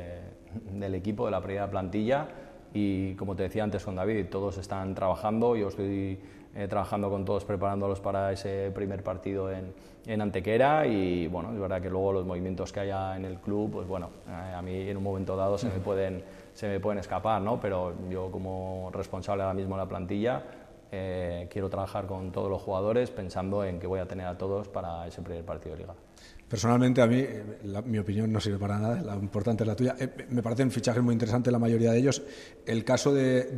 Speaker 9: del equipo, de la primera plantilla, y como te decía antes con David, todos están trabajando. Yo estoy trabajando con todos, preparándolos para ese primer partido en Antequera, y bueno, es verdad que luego los movimientos que haya en el club, pues bueno, a mí en un momento dado se me pueden escapar, ¿no? Pero yo, como responsable ahora mismo de la plantilla, quiero trabajar con todos los jugadores pensando en que voy a tener a todos para ese primer partido de Liga.
Speaker 10: Personalmente, a mí, mi opinión no sirve para nada, la importante es la tuya. Me parecen fichajes muy interesantes la mayoría de ellos. El caso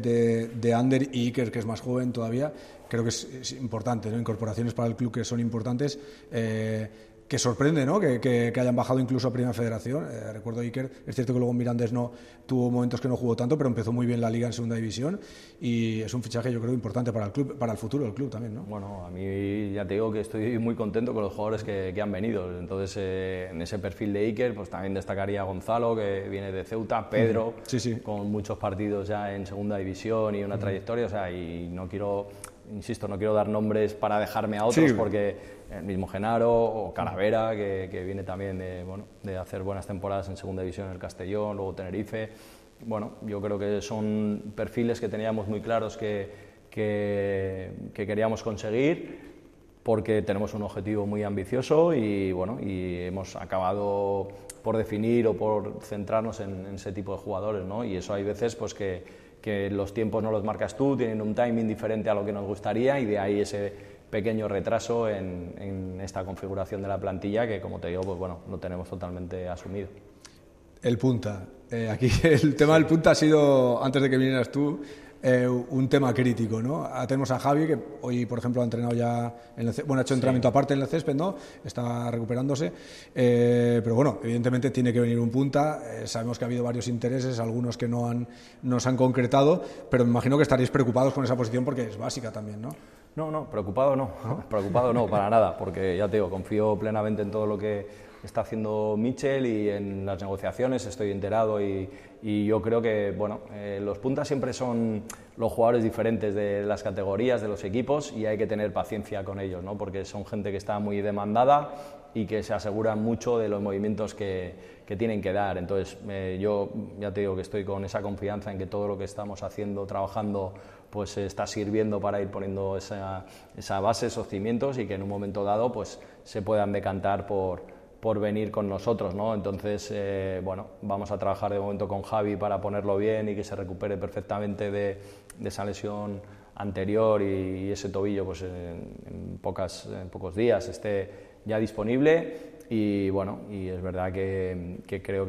Speaker 10: de Ander y Iker, que es más joven todavía, creo que es importante, ¿no? Incorporaciones para el club que son importantes. Que sorprende, ¿no? Que hayan bajado incluso a Primera Federación. Recuerdo Iker, es cierto que luego Mirandés no tuvo momentos que no jugó tanto, pero empezó muy bien la Liga en Segunda División, y es un fichaje, yo creo, importante para el club, para el futuro del club también, ¿no?
Speaker 9: Bueno, a mí ya te digo que estoy muy contento con los jugadores que han venido. Entonces, en ese perfil de Iker, pues también destacaría a Gonzalo, que viene de Ceuta, Pedro, con muchos partidos ya en Segunda División y una trayectoria, o sea, y no quiero dar nombres para dejarme a otros, porque el mismo Genaro o Calavera, que viene también de hacer buenas temporadas en Segunda División en el Castellón, luego Tenerife. Bueno, yo creo que son perfiles que teníamos muy claros que queríamos conseguir, porque tenemos un objetivo muy ambicioso, y bueno, y hemos acabado por definir o por centrarnos en ese tipo de jugadores, ¿no? Y eso hay veces pues que los tiempos no los marcas tú, tienen un timing diferente a lo que nos gustaría, y de ahí ese pequeño retraso en esta configuración de la plantilla, que, como te digo, pues bueno, lo tenemos totalmente asumido.
Speaker 10: El punta. Aquí el tema del punta ha sido, antes de que vinieras tú, un tema crítico, ¿no? Tenemos a Javi, que hoy, por ejemplo, ha entrenado ya ha hecho entrenamiento aparte en el césped, ¿no? Está recuperándose, pero bueno, evidentemente tiene que venir un punta. Sabemos que ha habido varios intereses, algunos que no se han concretado, pero me imagino que estaréis preocupados con esa posición, porque es básica también, ¿no?
Speaker 9: No, preocupado no, para nada, porque ya te digo, confío plenamente en todo lo que está haciendo Michel, y en las negociaciones estoy enterado, y yo creo que bueno, los puntas siempre son los jugadores diferentes de las categorías, de los equipos, y hay que tener paciencia con ellos, ¿no? Porque son gente que está muy demandada y que se aseguran mucho de los movimientos que tienen que dar. Entonces yo ya te digo que estoy con esa confianza en que todo lo que estamos haciendo, trabajando, pues está sirviendo para ir poniendo esa base, esos cimientos, y que en un momento dado pues se puedan decantar por venir con nosotros, ¿no? Entonces, bueno, vamos a trabajar de momento con Javi para ponerlo bien y que se recupere perfectamente de esa lesión anterior, y ese tobillo pues en pocos días esté ya disponible. Y bueno, y es verdad que creo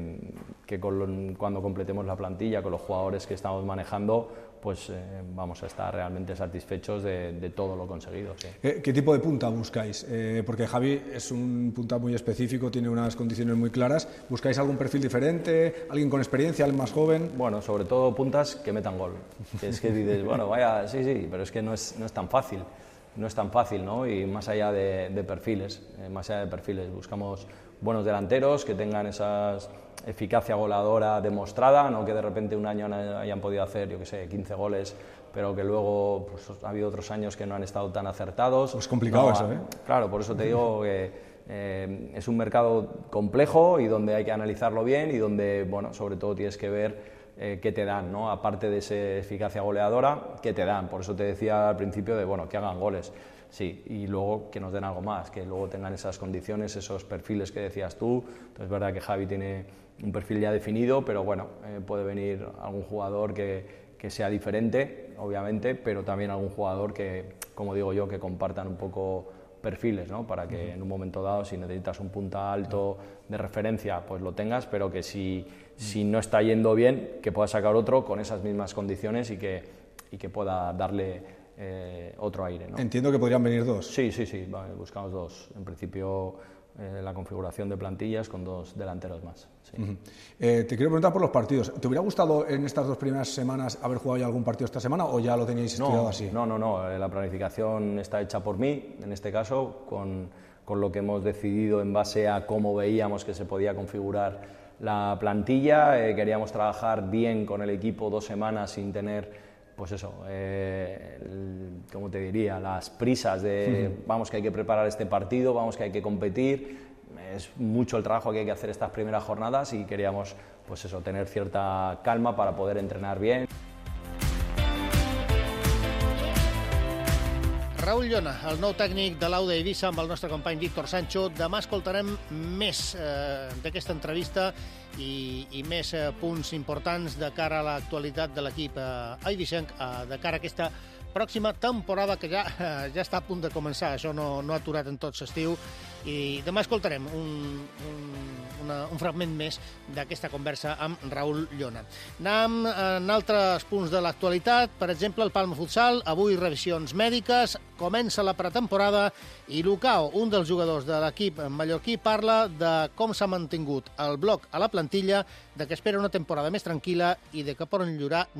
Speaker 9: que cuando completemos la plantilla con los jugadores que estamos manejando, pues vamos a estar realmente satisfechos de todo lo conseguido. Sí.
Speaker 10: ¿Qué tipo de punta buscáis? Porque Javi es un punta muy específico, tiene unas condiciones muy claras. ¿Buscáis algún perfil diferente? ¿Alguien con experiencia, alguien más joven?
Speaker 9: Bueno, sobre todo puntas que metan gol. Es que dices, bueno, vaya, sí, pero es que no es tan fácil. No es tan fácil, ¿no? Y más allá de perfiles, buscamos buenos delanteros que tengan esa eficacia goleadora demostrada, no que de repente un año hayan podido hacer, 15 goles, pero que luego pues, ha habido otros años que no han estado tan acertados.
Speaker 10: Es complicado eso, ¿eh?
Speaker 9: Claro, por eso te digo que es un mercado complejo y donde hay que analizarlo bien, y donde, bueno, sobre todo tienes que ver qué te dan, ¿no? Aparte de esa eficacia goleadora, qué te dan. Por eso te decía al principio que hagan goles, sí, y luego que nos den algo más, que luego tengan esas condiciones, esos perfiles que decías tú. Entonces es verdad que Javi tiene un perfil ya definido, pero bueno, puede venir algún jugador que sea diferente, obviamente, pero también algún jugador que, como digo yo, que compartan un poco perfiles, ¿no? Para que en un momento dado, si necesitas un punta alto de referencia, pues lo tengas, pero que si no está yendo bien, que pueda sacar otro con esas mismas condiciones y que pueda darle otro aire, ¿no?
Speaker 10: Entiendo que podrían venir dos.
Speaker 9: Sí, buscamos dos. En principio, la configuración de plantillas con dos delanteros más. Sí.
Speaker 10: Te quiero preguntar por los partidos. ¿Te hubiera gustado en estas 2 primeras semanas haber jugado ya algún partido esta semana o ya lo teníais estudiado así?
Speaker 9: No. La planificación está hecha por mí, en este caso, con lo que hemos decidido en base a cómo veíamos que se podía configurar la plantilla. Queríamos trabajar bien con el equipo 2 semanas sin tener, pues eso, ¿cómo te diría? Las prisas de vamos que hay que preparar este partido, vamos que hay que competir. Es mucho el trabajo que hay que hacer estas primeras jornadas y queríamos, pues eso, tener cierta calma para poder entrenar bien.
Speaker 2: Raül Llona, el nou tècnic de l'Auda Eivissa, amb el nostre company Víctor Sancho. Demà escoltarem més d'aquesta entrevista i més punts importants de cara a l'actualitat de l'equip eivissenc, de cara a aquesta pròxima temporada que ja està a punt de començar. Això no ha aturat en tot l'estiu. I demà escoltarem un fragment més d'aquesta conversa amb Raül Llona. Anem en altres punts de l'actualitat. Per exemple, el Palma Futsal, avui revisions mèdiques, comença la pretemporada i Lucao, un dels jugadors de l'equip mallorquí, parla de com s'ha mantingut el bloc a la plantilla, de que espera una temporada més tranquil·la i de que poden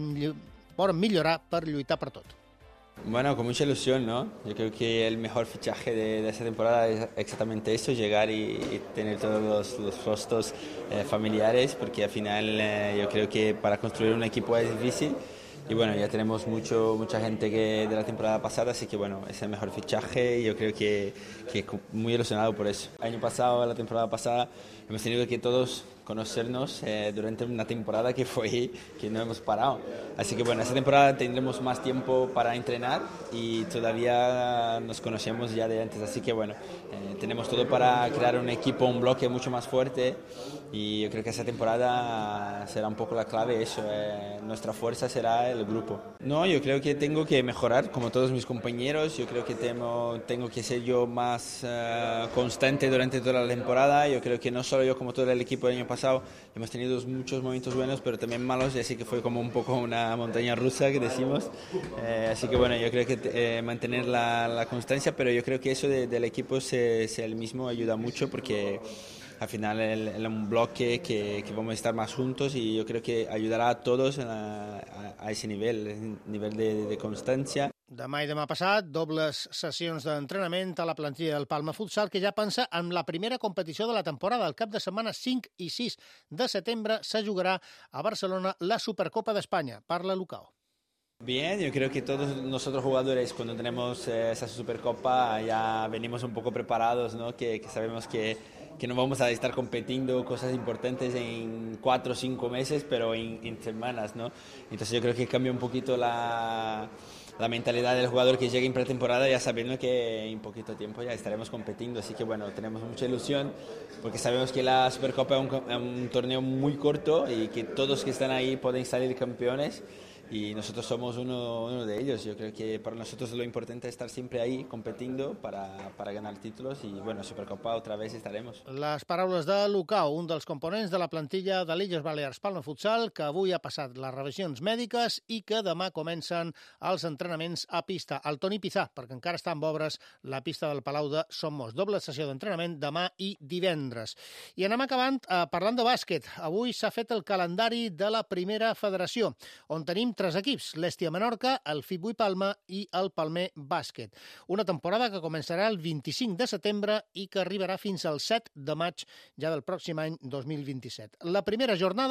Speaker 2: millorar per lluitar per tot.
Speaker 11: Bueno, con mucha ilusión, ¿no? Yo creo que el mejor fichaje de esta temporada es exactamente eso, llegar y tener todos los rostros familiares, porque al final yo creo que para construir un equipo es difícil. Y bueno, ya tenemos mucha gente de la temporada pasada, así que bueno, es el mejor fichaje y yo creo que muy ilusionado por eso. El año pasado, la temporada pasada, hemos tenido que todos conocernos durante una temporada que no hemos parado. Así que bueno, esta temporada tendremos más tiempo para entrenar y todavía nos conocemos ya de antes. Así que bueno, tenemos todo para crear un equipo, un bloque mucho más fuerte y yo creo que esta temporada será un poco la clave eso. Nuestra fuerza será el grupo. No, yo creo que tengo que mejorar como todos mis compañeros. Yo creo que tengo que ser yo más constante durante toda la temporada. Yo creo que no solo yo, como todo el equipo del año pasado, hemos tenido muchos momentos buenos, pero también malos, así que fue como un poco una montaña rusa que decimos. Así que bueno, yo creo que mantener la constancia, pero yo creo que eso del equipo sea el mismo ayuda mucho, porque al final es un bloque que vamos a estar más juntos y yo creo que ayudará a todos a ese nivel de constancia.
Speaker 2: Demà i demà passat, dobles sessions d'entrenament a la plantilla del Palma Futsal, que ja pensa en la primera competició de la temporada. El cap de setmana 5 i 6 de setembre se jugarà a Barcelona la Supercopa d'Espanya. Parla Lucao.
Speaker 11: Bien, yo creo que todos nosotros jugadores cuando tenemos esa Supercopa ya venimos un poco preparados, ¿no? Que sabemos que no vamos a estar compitiendo cosas importantes en 4 o 5 meses, pero en semanas, ¿no? Entonces yo creo que cambia un poquito la mentalidad del jugador que llega en pretemporada ya sabiendo que en poquito tiempo ya estaremos compitiendo. Así que bueno, tenemos mucha ilusión porque sabemos que la Supercopa es un torneo muy corto y que todos que están ahí pueden salir campeones. Y nosotros somos uno de ellos. Yo creo que para nosotros lo importante es estar siempre ahí compitiendo para ganar títulos y bueno, Supercopa otra vez estaremos.
Speaker 2: Les paraules de Lucao, un dels components de la plantilla de l'Illes Balears Palma Futsal, que avui ha passat les revisions mèdiques i que demà comencen els entrenaments a pista. El Toni Pizà, perquè encara està en obres la pista del Palau de Somos. Doble sessió d'entrenament demà i divendres. I anem acabant parlant de bàsquet. Avui s'ha fet el calendari de la Primera Federació, on tenim 3 equips, l'Estia Menorca, el FIBUI Palma i el Palmer Bàsquet. Una temporada que començarà el 25 de setembre i que arribarà fins al 7 de maig ja del pròxim any 2027. La primera jornada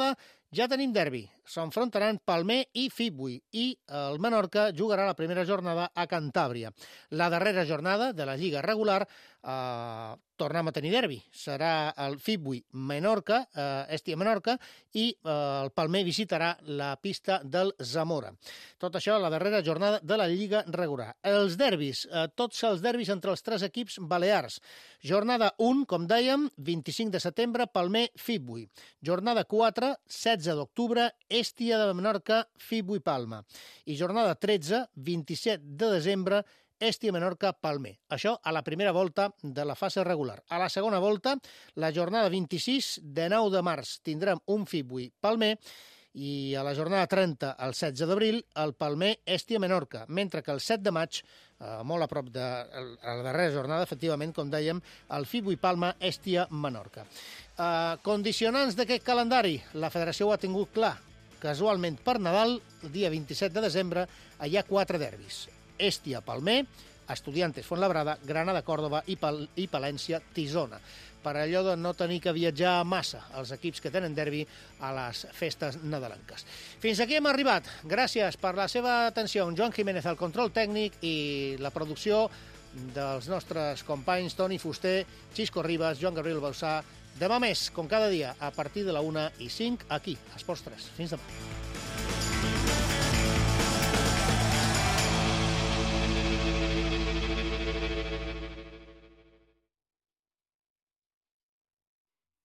Speaker 2: Ja tenim derbi. S'enfrontaran Palmer i Fibui i el Menorca jugarà la primera jornada a Cantàbria. La darrera jornada de la Lliga regular tornem a tenir derbi. Serà el Fibui-Menorca, Hèstia-Menorca, i el Palmer visitarà la pista del Zamora. Tot això a la darrera jornada de la Lliga regular. Els derbis, tots els derbis entre els tres equips balears. Jornada 1, com dèiem, 25 de setembre, Palmer-Fibui. Jornada 4, 16 d'octubre, Hèstia de Menorca, Fibui-Palma. I jornada 13, 27 de desembre, Hèstia-Menorca, Palmer. Això a la primera volta de la fase regular. A la segona volta, la jornada 26, de 9 de març, tindrem un Fibui-Palmer i a la jornada 30, el 16 d'abril, el Palmer-Hèstia-Menorca, mentre que el 7 de maig, molt a prop de la darrera jornada, efectivament, com dèiem, el Fibui-Palma, Hèstia-Menorca. Condicionants d'aquest calendari, la federació ho ha tingut clar. Casualment, per Nadal, el dia 27 de desembre, hi ha 4 derbis. Hèstia, Palmer, Estudiantes, Fuenlabrada, Granada, Còrdova i Palència, Tisona. Per allò de no tenir que viatjar massa els equips que tenen derbi a les festes nadalenques. Fins aquí hem arribat. Gràcies per la seva atenció. Joan Jiménez al control tècnic i la producció dels nostres companys Toni Fuster, Xisco Ribas, Joan Gabriel Bausà. Demà més, com cada dia, a partir de la 1:05, aquí, a Esports 3. Fins demà.